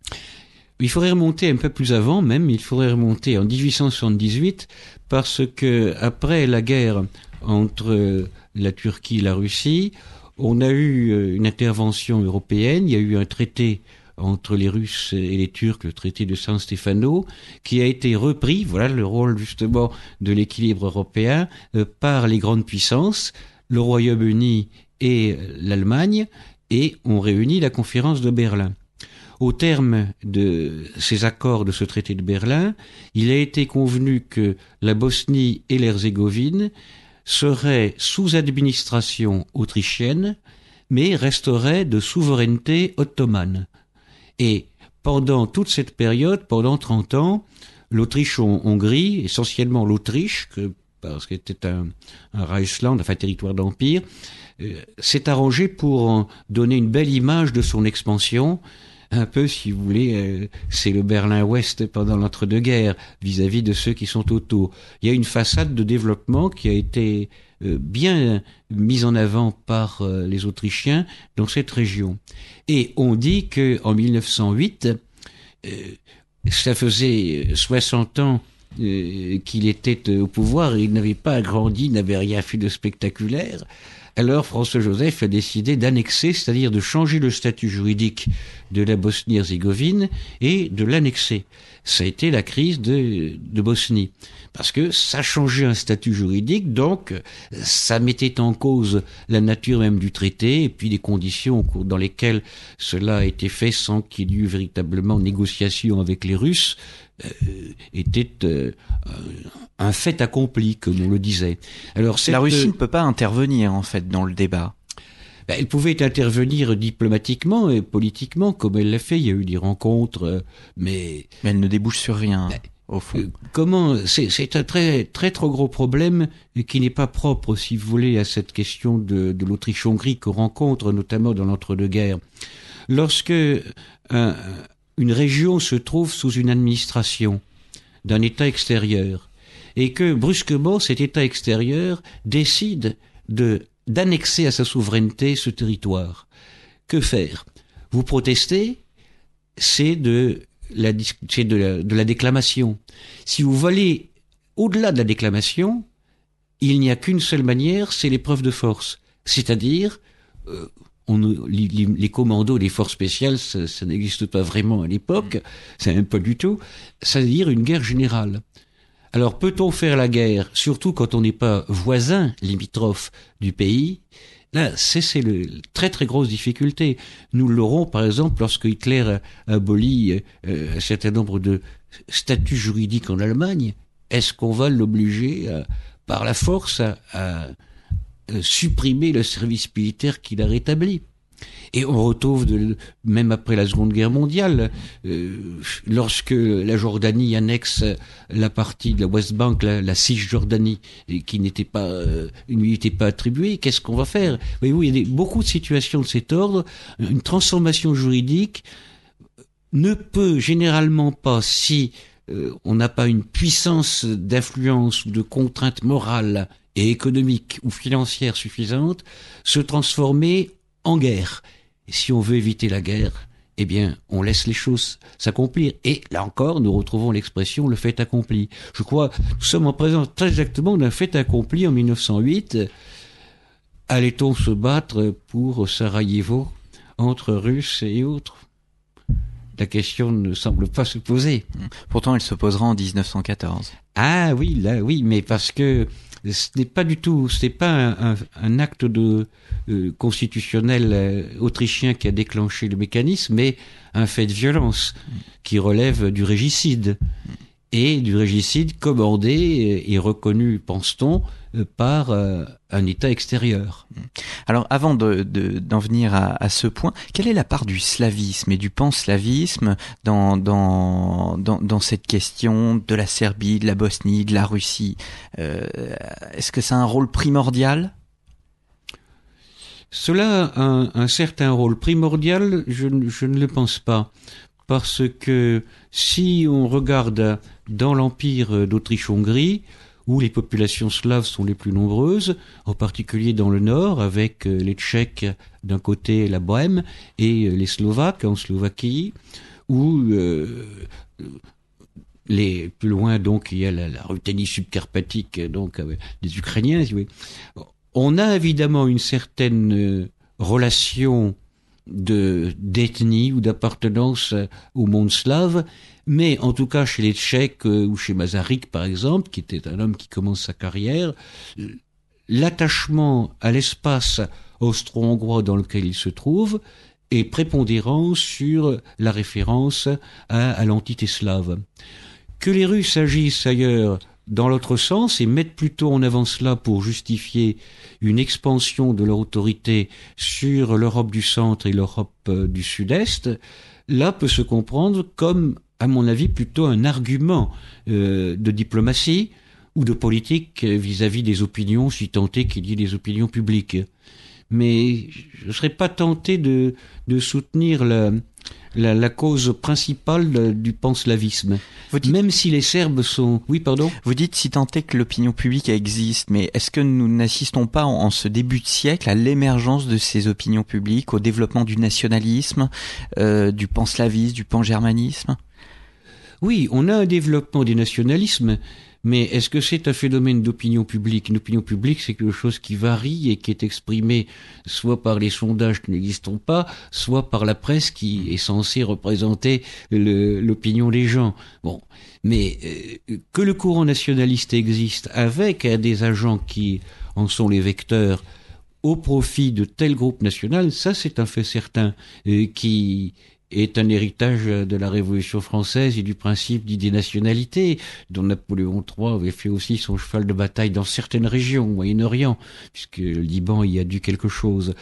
Il faudrait remonter un peu plus avant même, il faudrait remonter en dix-huit cent soixante-dix-huit, parce que après la guerre entre la Turquie et la Russie, on a eu une intervention européenne, il y a eu un traité entre les Russes et les Turcs, le traité de San Stefano, qui a été repris, voilà le rôle justement de l'équilibre européen, euh, par les grandes puissances, le Royaume-Uni et l'Allemagne, et on réunit la conférence de Berlin. Au terme de ces accords de ce traité de Berlin, il a été convenu que la Bosnie et l'Herzégovine seraient sous administration autrichienne, mais resteraient de souveraineté ottomane. Et pendant toute cette période, pendant trente ans, l'Autriche-Hongrie, essentiellement l'Autriche, que, parce qu'elle était un, un Reichsland, enfin un territoire d'empire, euh, s'est arrangé pour donner une belle image de son expansion. Un peu, si vous voulez, euh, c'est le Berlin-Ouest pendant l'entre-deux-guerres vis-à-vis de ceux qui sont autour. Il y a une façade de développement qui a été euh, bien mise en avant par euh, les Autrichiens dans cette région. Et on dit que en mille neuf cent huit, euh, ça faisait soixante ans euh, qu'il était au pouvoir et il n'avait pas agrandi, il n'avait rien fait de spectaculaire. Alors François-Joseph a décidé d'annexer, c'est-à-dire de changer le statut juridique de la Bosnie-Herzégovine et de l'annexer. Ça a été la crise de, de Bosnie. Parce que ça changeait un statut juridique, donc ça mettait en cause la nature même du traité et puis les conditions dans lesquelles cela a été fait sans qu'il y eût véritablement négociation avec les Russes. Euh, était euh, un fait accompli, comme on le disait. Alors, cette... La Russie ne peut pas intervenir, en fait, dans le débat. Ben, elle pouvait intervenir diplomatiquement et politiquement, comme elle l'a fait. Il y a eu des rencontres, euh, mais... Mais elle ne débouche sur rien, ben, au fond. Euh, comment... C'est, c'est un très, très, trop gros problème qui n'est pas propre, si vous voulez, à cette question de, de l'Autriche-Hongrie qu'on rencontre, notamment dans l'entre-deux-guerres. Lorsque... Un, une région se trouve sous une administration d'un État extérieur et que brusquement cet État extérieur décide de d'annexer à sa souveraineté ce territoire. Que faire ? Vous protestez, c'est de la, c'est de la, de la déclamation. Si vous voulez au-delà de la déclamation, il n'y a qu'une seule manière, c'est l'épreuve de force. C'est-à-dire, euh, on, les, les commandos des forces spéciales, ça, ça n'existe pas vraiment à l'époque, c'est même pas du tout, c'est-à-dire une guerre générale. Alors, peut-on faire la guerre, surtout quand on n'est pas voisin, limitrophe du pays? Là, c'est, c'est le très très grosse difficulté. Nous l'aurons, par exemple, lorsque Hitler a abolit euh, un certain nombre de statuts juridiques en Allemagne. Est-ce qu'on va l'obliger à, par la force à, à, à supprimer le service militaire qu'il a rétabli? Et on retrouve, de, même après la Seconde Guerre mondiale, euh, lorsque la Jordanie annexe la partie de la West Bank, la, la Cisjordanie, qui n'était pas, euh, ne lui était pas attribuée, qu'est-ce qu'on va faire? Voyez-vous, il y a des, beaucoup de situations de cet ordre. Une transformation juridique ne peut généralement pas, si euh, on n'a pas une puissance d'influence ou de contrainte morale et économique ou financière suffisante, se transformer en guerre. Et si on veut éviter la guerre, eh bien, on laisse les choses s'accomplir. Et là encore, nous retrouvons l'expression « le fait accompli ». Je crois, nous sommes en présence très exactement d'un fait accompli en mille neuf cent huit. Allait-on se battre pour Sarajevo entre Russes et autres? La question ne semble pas se poser. Pourtant, elle se posera en dix-neuf cent quatorze. Ah oui, là, oui, mais parce que ce n'est pas du tout, ce n'est pas un, un, un acte de euh, constitutionnel euh, autrichien qui a déclenché le mécanisme, mais un fait de violence qui relève du régicide. Et du régicide commandé et reconnu, pense-t-on, par euh, un État extérieur. Alors, avant de, de, d'en venir à, à ce point, quelle est la part du slavisme et du panslavisme dans, dans, dans, dans cette question de la Serbie, de la Bosnie, de la Russie? euh, Est-ce que ça a un rôle primordial? Cela a un, un certain rôle primordial, je, je ne le pense pas. Parce que si on regarde dans l'empire d'Autriche-Hongrie, où les populations slaves sont les plus nombreuses, en particulier dans le nord, avec les Tchèques d'un côté, la Bohème, et les Slovaques en Slovaquie, où euh, les plus loin, donc, il y a la, la Ruthénie subcarpatique, donc, avec des Ukrainiens, si vous voulez. On a évidemment une certaine relation de d'ethnie ou d'appartenance au monde slave, mais en tout cas chez les Tchèques euh, ou chez Masaryk par exemple, qui était un homme qui commence sa carrière, l'attachement à l'espace austro-hongrois dans lequel il se trouve est prépondérant sur la référence à, à l'entité slave. Que les Russes agissent ailleurs dans l'autre sens et mettent plutôt en avant cela pour justifier une expansion de leur autorité sur l'Europe du centre et l'Europe euh, du sud-est, là peut se comprendre comme, à mon avis, plutôt un argument euh, de diplomatie ou de politique vis-à-vis des opinions, si tant est qu'il y ait des opinions publiques. Mais je ne serais pas tenté de, de soutenir la, la, la cause principale du panslavisme. Dites, même si les Serbes sont... Oui, pardon ? Vous dites si tant est que l'opinion publique existe, mais est-ce que nous n'assistons pas en, en ce début de siècle à l'émergence de ces opinions publiques, au développement du nationalisme, euh, du panslavisme, du pangermanisme ? Oui, on a un développement du nationalisme, mais est-ce que c'est un phénomène d'opinion publique ? Une opinion publique, c'est quelque chose qui varie et qui est exprimé soit par les sondages qui n'existent pas, soit par la presse qui est censée représenter le, l'opinion des gens. Bon, mais euh, que le courant nationaliste existe avec euh, des agents qui en sont les vecteurs au profit de tel groupe national, ça c'est un fait certain euh, qui est un héritage de la Révolution française et du principe d'idée nationalité, dont Napoléon trois avait fait aussi son cheval de bataille dans certaines régions, au Moyen-Orient, puisque le Liban y a dû quelque chose.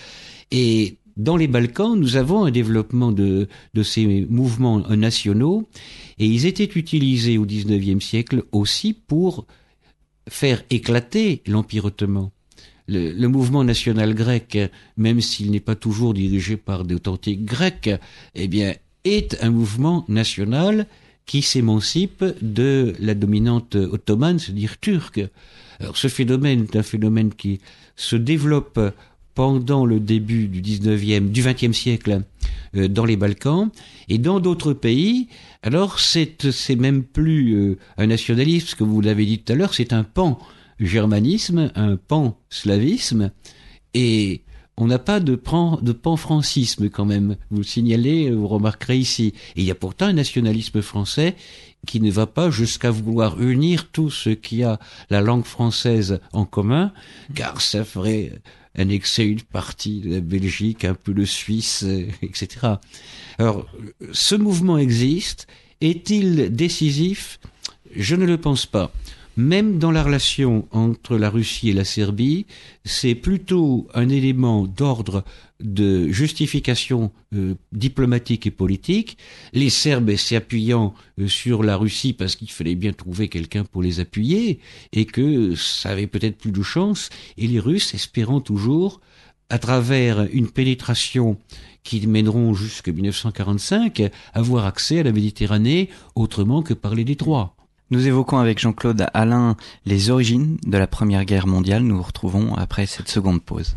Et dans les Balkans, nous avons un développement de, de ces mouvements nationaux, et ils étaient utilisés au dix-neuvième siècle aussi pour faire éclater l'Empire ottoman. Le, le mouvement national grec, même s'il n'est pas toujours dirigé par d'authentiques Grecs, eh bien, est un mouvement national qui s'émancipe de la dominante ottomane, c'est-à-dire turque. Alors, ce phénomène est un phénomène qui se développe pendant le début du dix-neuvième, du vingtième siècle euh, dans les Balkans, et dans d'autres pays. Alors c'est c'est même plus euh, un nationalisme, que vous l'avez dit tout à l'heure, c'est un pan-germanisme, un pan-slavisme, et on n'a pas de, pan, de pan-francisme quand même. Vous le signalez, vous remarquerez ici. Et il y a pourtant un nationalisme français qui ne va pas jusqu'à vouloir unir tout ce qui a la langue française en commun, car ça ferait annexer une partie de la Belgique, un peu de Suisse, et cetera. Alors, ce mouvement existe. Est-il décisif ? Je ne le pense pas. Même dans la relation entre la Russie et la Serbie, c'est plutôt un élément d'ordre de justification euh, diplomatique et politique. Les Serbes s'appuyant euh, sur la Russie parce qu'il fallait bien trouver quelqu'un pour les appuyer et que ça avait peut-être plus de chance, et les Russes espérant toujours, à travers une pénétration qui mèneront jusqu'en dix-neuf cent quarante-cinq, avoir accès à la Méditerranée autrement que par les détroits. Nous évoquons avec Jean-Claude Alain les origines de la Première Guerre mondiale. Nous vous retrouvons après cette seconde pause.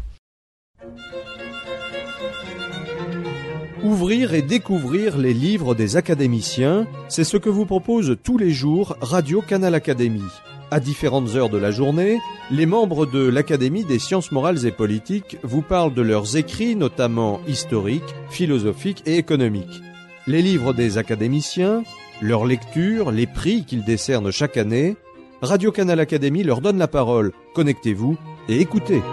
Ouvrir et découvrir les livres des académiciens, c'est ce que vous propose tous les jours Radio Canal Académie. À différentes heures de la journée, les membres de l'Académie des sciences morales et politiques vous parlent de leurs écrits, notamment historiques, philosophiques et économiques. Les livres des académiciens, leur lecture, les prix qu'ils décernent chaque année, Radio Canal Académie leur donne la parole. Connectez-vous et écoutez.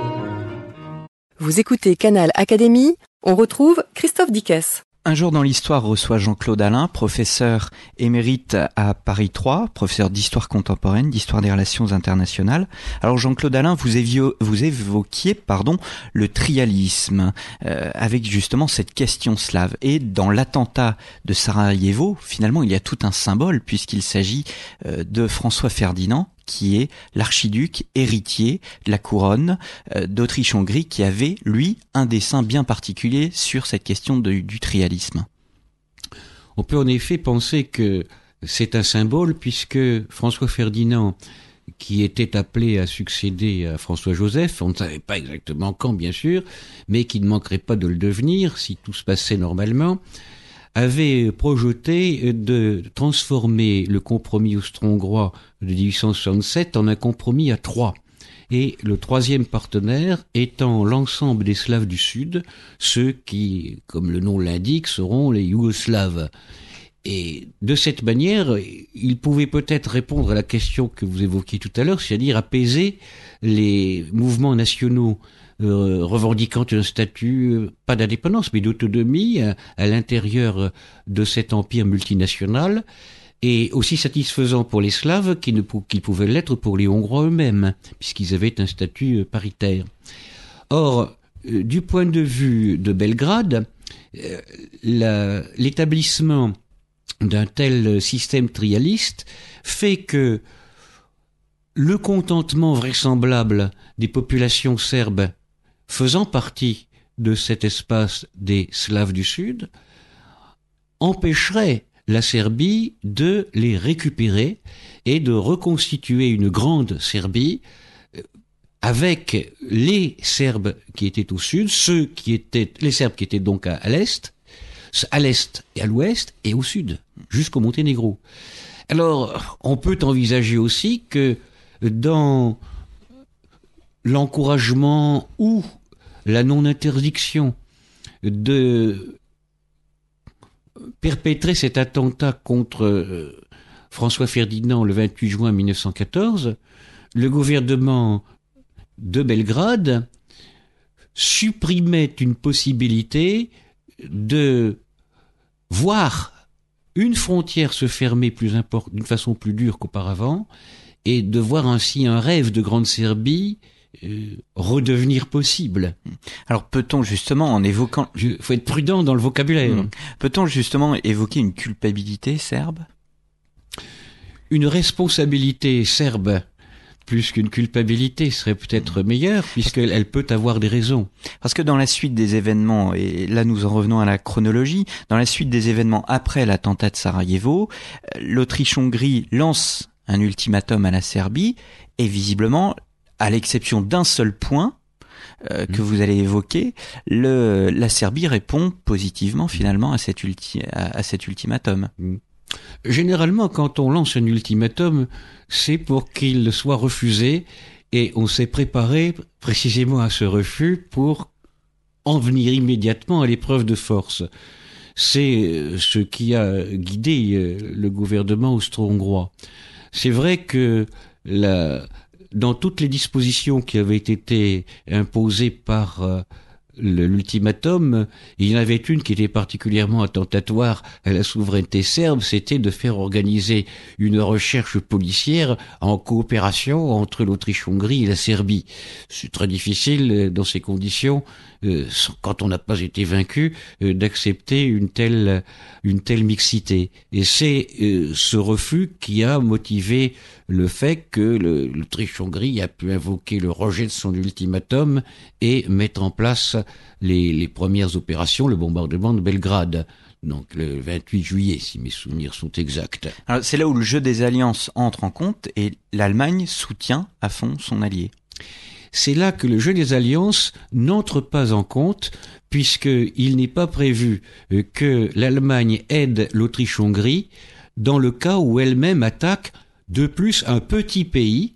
Vous écoutez Canal Académie, on retrouve Christophe Dickès. Un jour dans l'histoire reçoit Jean-Claude Alain, professeur émérite à Paris trois, professeur d'histoire contemporaine, d'histoire des relations internationales. Alors Jean-Claude Alain, vous, évio, vous évoquiez pardon, le trialisme, euh, avec justement cette question slave. Et dans l'attentat de Sarajevo, finalement, il y a tout un symbole, puisqu'il s'agit euh, de François Ferdinand, qui est l'archiduc héritier de la couronne euh, d'Autriche-Hongrie, qui avait, lui, un dessin bien particulier sur cette question de, du trialisme. On peut en effet penser que c'est un symbole, puisque François Ferdinand, qui était appelé à succéder à François-Joseph, on ne savait pas exactement quand, bien sûr, mais qui ne manquerait pas de le devenir si tout se passait normalement, avait projeté de transformer le compromis austro-hongrois de dix-huit cent soixante-sept en un compromis à trois. Et le troisième partenaire étant l'ensemble des Slaves du Sud, ceux qui, comme le nom l'indique, seront les Yougoslaves. Et de cette manière, il pouvait peut-être répondre à la question que vous évoquiez tout à l'heure, c'est-à-dire apaiser les mouvements nationaux Euh, revendiquant un statut, euh, pas d'indépendance, mais d'autonomie à, à l'intérieur de cet empire multinational, et aussi satisfaisant pour les Slaves qu'il ne qu'il pouvait l'être pour les Hongrois eux-mêmes, puisqu'ils avaient un statut euh, paritaire. Or, euh, du point de vue de Belgrade, euh, la, l'établissement d'un tel système trialiste fait que le contentement vraisemblable des populations serbes faisant partie de cet espace des Slaves du Sud, empêcherait la Serbie de les récupérer et de reconstituer une grande Serbie avec les Serbes qui étaient au sud, ceux qui étaient, les Serbes qui étaient donc à, à l'est, à l'est et à l'ouest et au sud, jusqu'au Monténégro. Alors, on peut envisager aussi que dans l'encouragement ou la non-interdiction de perpétrer cet attentat contre François Ferdinand le vingt-huit juin mille neuf cent quatorze, le gouvernement de Belgrade supprimait une possibilité de voir une frontière se fermer plus import- d'une façon plus dure qu'auparavant, et de voir ainsi un rêve de Grande Serbie euh, redevenir possible. Alors peut-on justement, en évoquant... Il faut être prudent dans le vocabulaire. Mmh. Peut-on justement évoquer une culpabilité serbe ? Une responsabilité serbe, plus qu'une culpabilité, serait peut-être meilleure, puisqu'elle elle peut avoir des raisons. Parce que dans la suite des événements, et là nous en revenons à la chronologie, dans la suite des événements après l'attentat de Sarajevo, l'Autriche-Hongrie lance un ultimatum à la Serbie, et visiblement, à l'exception d'un seul point, euh, que mmh. vous allez évoquer, le, la Serbie répond positivement finalement à cet, ulti, à, à cet ultimatum. Mmh. Généralement, quand on lance un ultimatum, c'est pour qu'il soit refusé et on s'est préparé précisément à ce refus pour en venir immédiatement à l'épreuve de force. C'est ce qui a guidé le gouvernement austro-hongrois. C'est vrai que la, dans toutes les dispositions qui avaient été imposées par euh, l'ultimatum, il y en avait une qui était particulièrement attentatoire à la souveraineté serbe, c'était de faire organiser une recherche policière en coopération entre l'Autriche-Hongrie et la Serbie. C'est très difficile dans ces conditions, euh, quand on n'a pas été vaincu, euh, d'accepter une telle une telle mixité. Et c'est euh, ce refus qui a motivé le fait que le, l'Autriche-Hongrie a pu invoquer le rejet de son ultimatum et mettre en place les, les premières opérations, le bombardement de Belgrade. Donc le vingt-huit juillet, si mes souvenirs sont exacts. Alors, c'est là où le jeu des alliances entre en compte et l'Allemagne soutient à fond son allié. C'est là que le jeu des alliances n'entre pas en compte, puisqu'il n'est pas prévu que l'Allemagne aide l'Autriche-Hongrie dans le cas où elle-même attaque de plus un petit pays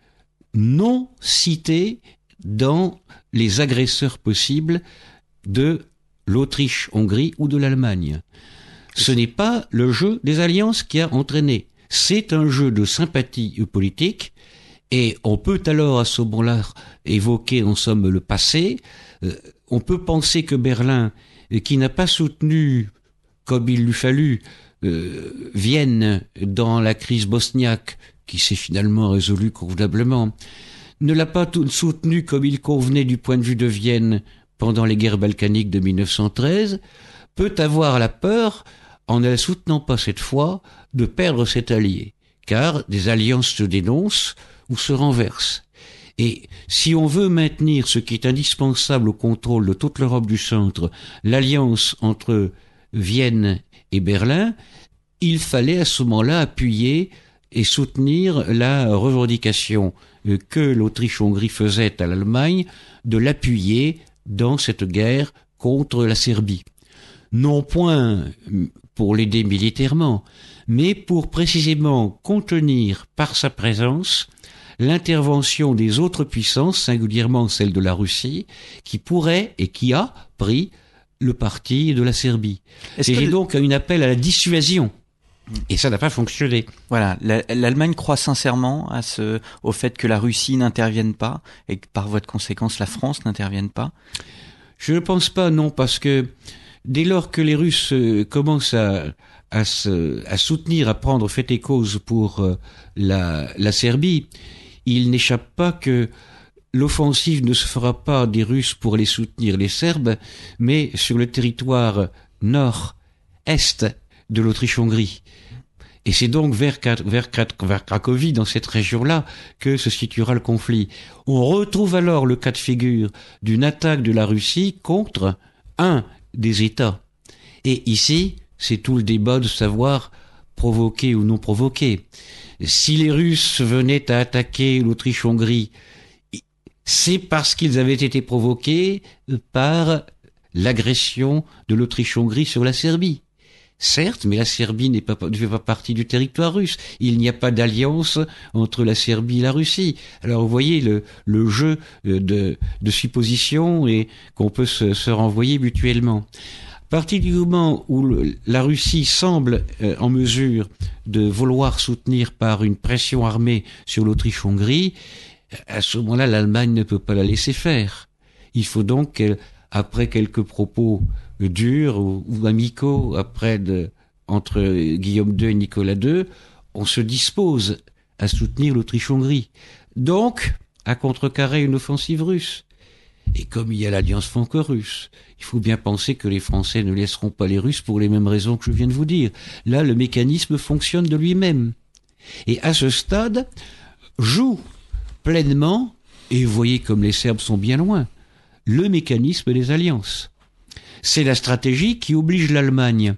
non cité dans les agresseurs possibles de l'Autriche-Hongrie ou de l'Allemagne. Ce n'est pas le jeu des alliances qui a entraîné. C'est un jeu de sympathie politique. Et on peut alors à ce moment-là évoquer en somme le passé. Euh, on peut penser que Berlin, qui n'a pas soutenu, comme il lui fallut, euh, Vienne dans la crise bosniaque, qui s'est finalement résolue convenablement, ne l'a pas soutenu comme il convenait du point de vue de Vienne pendant les guerres balkaniques de mille neuf cent treize, peut avoir la peur, en ne la soutenant pas cette fois, de perdre cet allié. Car des alliances se dénoncent ou se renversent. Et si on veut maintenir ce qui est indispensable au contrôle de toute l'Europe du centre, l'alliance entre Vienne et Berlin, il fallait à ce moment-là appuyer et soutenir la revendication que l'Autriche-Hongrie faisait à l'Allemagne de l'appuyer dans cette guerre contre la Serbie. Non point pour l'aider militairement, mais pour précisément contenir par sa présence l'intervention des autres puissances, singulièrement celle de la Russie, qui pourrait et qui a pris le parti de la Serbie. Est-ce et j'ai le... donc un appel à la dissuasion. Et ça n'a pas fonctionné. Voilà, l'Allemagne croit sincèrement à ce, au fait que la Russie n'intervienne pas et que par voie de conséquence la France n'intervienne pas. Je ne pense pas, non, parce que dès lors que les Russes commencent à, à, se, à soutenir, à prendre fait et cause pour la, la Serbie, il n'échappe pas que l'offensive ne se fera pas des Russes pour les soutenir, les Serbes, mais sur le territoire nord-est de l'Autriche-Hongrie. Et c'est donc vers, vers, vers Cracovie, dans cette région-là, que se situera le conflit. On retrouve alors le cas de figure d'une attaque de la Russie contre un des États. Et ici, c'est tout le débat de savoir provoquer ou non provoquer. Si les Russes venaient à attaquer l'Autriche-Hongrie, c'est parce qu'ils avaient été provoqués par l'agression de l'Autriche-Hongrie sur la Serbie. Certes, mais la Serbie n'est pas, ne fait pas partie du territoire russe. Il n'y a pas d'alliance entre la Serbie et la Russie. Alors vous voyez le, le jeu de, de suppositions et qu'on peut se, se renvoyer mutuellement. À partir du moment où le, la Russie semble euh, en mesure de vouloir soutenir par une pression armée sur l'Autriche-Hongrie, à ce moment-là, l'Allemagne ne peut pas la laisser faire. Il faut donc qu'elle, après quelques propos durs ou, ou amicaux après de, entre Guillaume deux et Nicolas deux, on se dispose à soutenir l'Autriche-Hongrie. Donc, à contrecarrer une offensive russe. Et comme il y a l'alliance franco-russe, il faut bien penser que les Français ne laisseront pas les Russes pour les mêmes raisons que je viens de vous dire. Là, le mécanisme fonctionne de lui-même. Et à ce stade, joue pleinement, et vous voyez comme les Serbes sont bien loin, le mécanisme des alliances. C'est la stratégie qui oblige l'Allemagne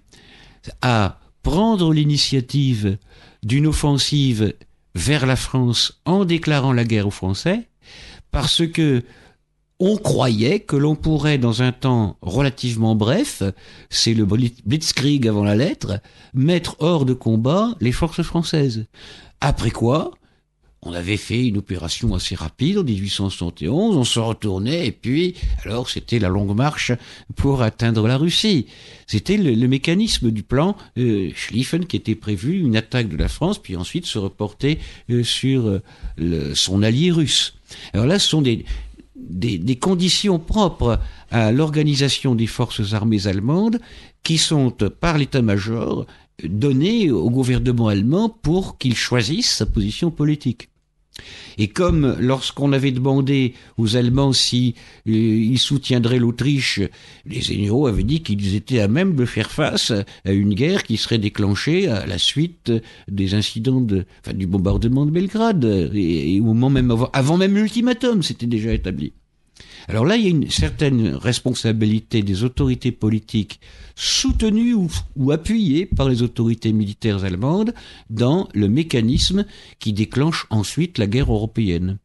à prendre l'initiative d'une offensive vers la France en déclarant la guerre aux Français, parce que on croyait que l'on pourrait, dans un temps relativement bref, c'est le blitzkrieg avant la lettre, mettre hors de combat les forces françaises. Après quoi, on avait fait une opération assez rapide en dix-huit cent soixante et onze, on se retournait et puis, alors c'était la longue marche pour atteindre la Russie. C'était le, le mécanisme du plan euh, Schlieffen qui était prévu, une attaque de la France, puis ensuite se reporter euh, sur euh, le, son allié russe. Alors là, ce sont des, des, des conditions propres à l'organisation des forces armées allemandes qui sont, par l'état-major, données au gouvernement allemand pour qu'il choisisse sa position politique. Et comme lorsqu'on avait demandé aux Allemands si euh, ils soutiendraient l'Autriche, les généraux avaient dit qu'ils étaient à même de faire face à une guerre qui serait déclenchée à la suite des incidents de, enfin, du bombardement de Belgrade, et, et au moment même avant, avant même l'ultimatum, c'était déjà établi. Alors là, il y a une certaine responsabilité des autorités politiques soutenues ou, ou appuyées par les autorités militaires allemandes dans le mécanisme qui déclenche ensuite la guerre européenne.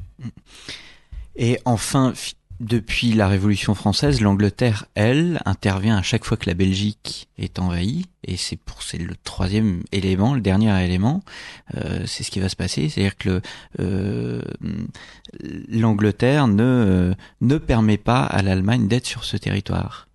Et enfin, depuis la Révolution française, l'Angleterre, elle, intervient à chaque fois que la Belgique est envahie, et c'est pour c'est le troisième élément, le dernier élément, euh, c'est ce qui va se passer, c'est-à-dire que le, euh, l'Angleterre ne euh, ne permet pas à l'Allemagne d'être sur ce territoire.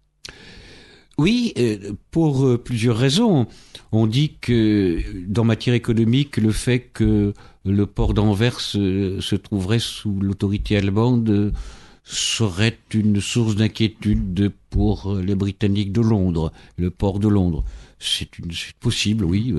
Oui, euh, pour euh, plusieurs raisons. On dit que, dans matière économique, le fait que le port d'Anvers euh, se trouverait sous l'autorité allemande euh, serait une source d'inquiétude pour les Britanniques de Londres, le port de Londres. C'est, une, c'est possible, oui.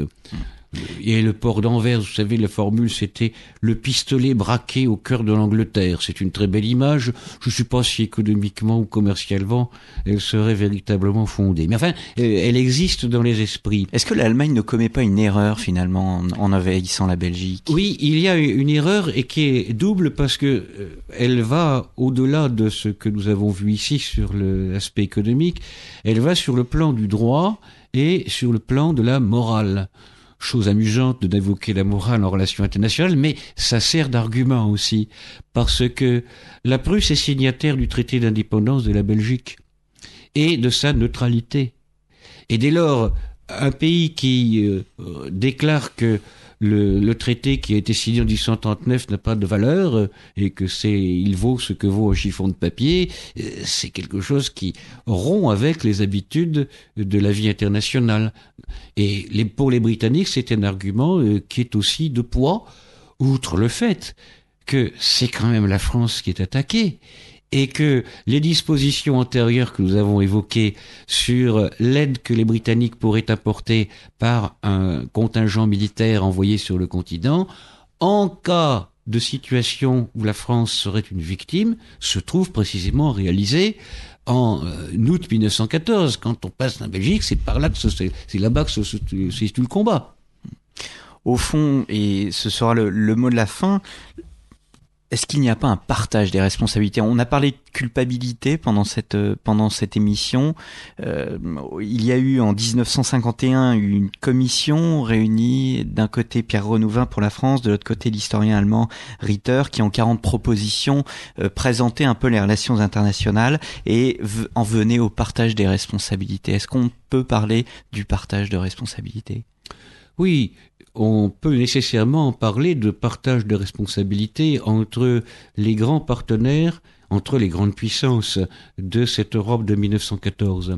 Et le port d'Anvers, vous savez, la formule, c'était le pistolet braqué au cœur de l'Angleterre. C'est une très belle image. Je ne sais pas si économiquement ou commercialement, elle serait véritablement fondée. Mais enfin, elle existe dans les esprits. Est-ce que l'Allemagne ne commet pas une erreur, finalement, en, en envahissant la Belgique ? Oui, il y a une erreur et qui est double parce que euh, elle va au-delà de ce que nous avons vu ici sur le, l'aspect économique. Elle va sur le plan du droit et sur le plan de la morale. Chose amusante d'évoquer la morale en relations internationales, mais ça sert d'argument aussi, parce que la Prusse est signataire du traité d'indépendance de la Belgique et de sa neutralité. Et dès lors, un pays qui euh, déclare que le, le traité qui a été signé en dix-huit cent trente-neuf n'a pas de valeur euh, et que c'est, il vaut ce que vaut un chiffon de papier, euh, c'est quelque chose qui rompt avec les habitudes de la vie internationale. Et les, pour les Britanniques, c'est un argument euh, qui est aussi de poids, outre le fait que c'est quand même la France qui est attaquée et que les dispositions antérieures que nous avons évoquées sur l'aide que les Britanniques pourraient apporter par un contingent militaire envoyé sur le continent, en cas de situation où la France serait une victime, se trouvent précisément réalisées en août mille neuf cent quatorze. Quand on passe en Belgique, c'est par là que se, c'est là-bas que se, se, se situe le combat. Au fond, et ce sera le, le mot de la fin, est-ce qu'il n'y a pas un partage des responsabilités ? On a parlé de culpabilité pendant cette pendant cette émission. Euh, il y a eu en dix-neuf cent cinquante et un une commission réunie d'un côté Pierre Renouvin pour la France, de l'autre côté l'historien allemand Ritter, qui en quarante propositions euh, présentait un peu les relations internationales et v- en venait au partage des responsabilités. Est-ce qu'on peut parler du partage de responsabilités ? Oui, on peut nécessairement parler de partage de responsabilités entre les grands partenaires, entre les grandes puissances de cette Europe de mille neuf cent quatorze.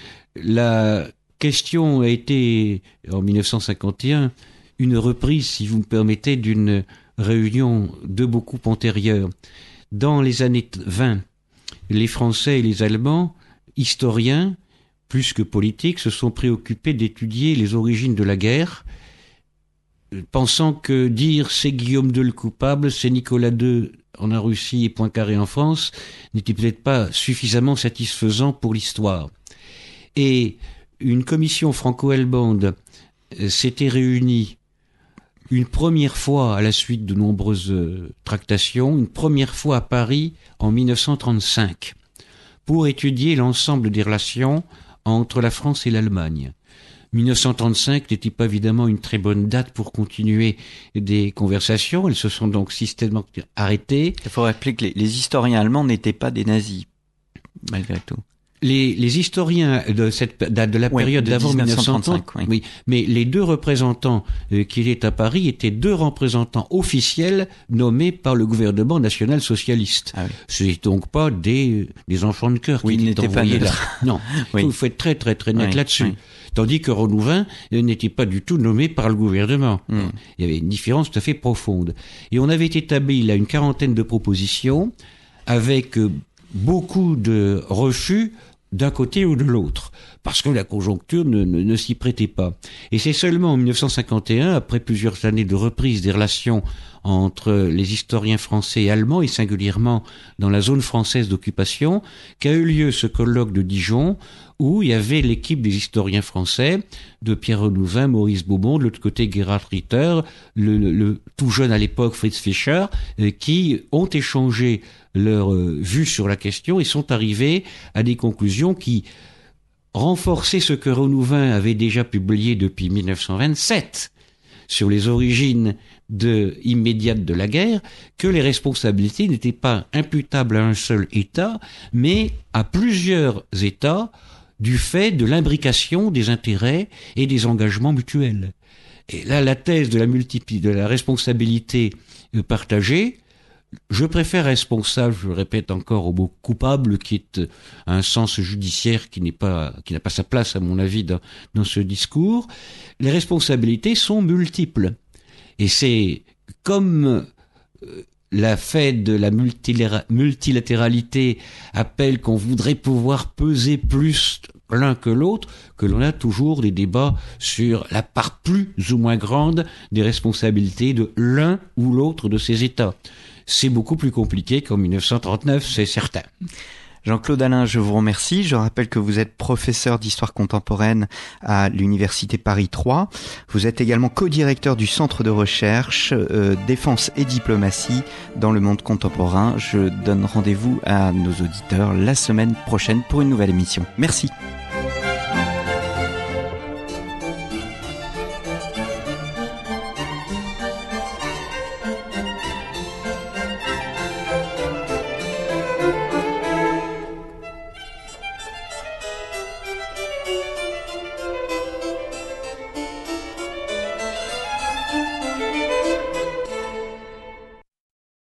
La question a été, en mille neuf cent cinquante et un, une reprise, si vous me permettez, d'une réunion de beaucoup antérieure. Dans les années vingt, les Français et les Allemands, historiens, plus que politiques, se sont préoccupés d'étudier les origines de la guerre, pensant que dire c'est Guillaume deux le coupable, c'est Nicolas deux en Russie et Poincaré en France, n'était peut-être pas suffisamment satisfaisant pour l'histoire. Et une commission franco-allemande s'était réunie une première fois à la suite de nombreuses tractations, une première fois à Paris en mille neuf cent trente-cinq, pour étudier l'ensemble des relations entre la France et l'Allemagne. mille neuf cent trente-cinq n'était pas évidemment une très bonne date pour continuer des conversations. Elles se sont donc systématiquement arrêtées. Il faut rappeler que les, les historiens allemands n'étaient pas des nazis, malgré tout. Les, les historiens de cette date, de la oui, période de d'avant dix-neuf cent mille neuf cent trente, oui. oui, mais les deux représentants euh, qui étaient à Paris étaient deux représentants officiels nommés par le gouvernement national-socialiste. Ah oui. C'est donc pas des des enfants de cœur oui, qui étaient envoyés là. Non, oui. il faut être très très très net oui, là-dessus. Oui. Tandis que Renouvin n'était pas du tout nommé par le gouvernement. Mm. Il y avait une différence tout à fait profonde. Et on avait établi là une quarantaine de propositions avec euh, beaucoup de refus d'un côté ou de l'autre, parce que la conjoncture ne, ne, ne s'y prêtait pas. Et c'est seulement en mille neuf cent cinquante et un, après plusieurs années de reprise des relations entre les historiens français et allemands, et singulièrement dans la zone française d'occupation, qu'a eu lieu ce colloque de Dijon, où il y avait l'équipe des historiens français, de Pierre Renouvin, Maurice Beaumont, de l'autre côté Gerhard Ritter, le, le, le tout jeune à l'époque Fritz Fischer, euh, qui ont échangé leur euh, vue sur la question et sont arrivés à des conclusions qui renforçaient ce que Renouvin avait déjà publié depuis mille neuf cent vingt-sept sur les origines de, immédiates de la guerre, que les responsabilités n'étaient pas imputables à un seul État, mais à plusieurs États, du fait de l'imbrication des intérêts et des engagements mutuels. Et là, la thèse de la multipli- de la responsabilité partagée, je préfère responsable, je le répète encore, au mot coupable, qui est un sens judiciaire qui n'est pas, qui n'a pas sa place, à mon avis, dans, dans ce discours. Les responsabilités sont multiples. Et c'est comme euh, la fait de la multiléra- multilatéralité appelle qu'on voudrait pouvoir peser plus l'un que l'autre, que l'on a toujours des débats sur la part plus ou moins grande des responsabilités de l'un ou l'autre de ces États. C'est beaucoup plus compliqué qu'en mille neuf cent trente-neuf, c'est certain. Jean-Claude Alain, je vous remercie. Je rappelle que vous êtes professeur d'histoire contemporaine à l'Université Paris trois. Vous êtes également co-directeur du Centre de recherche euh, Défense et diplomatie dans le monde contemporain. Je donne rendez-vous à nos auditeurs la semaine prochaine pour une nouvelle émission. Merci.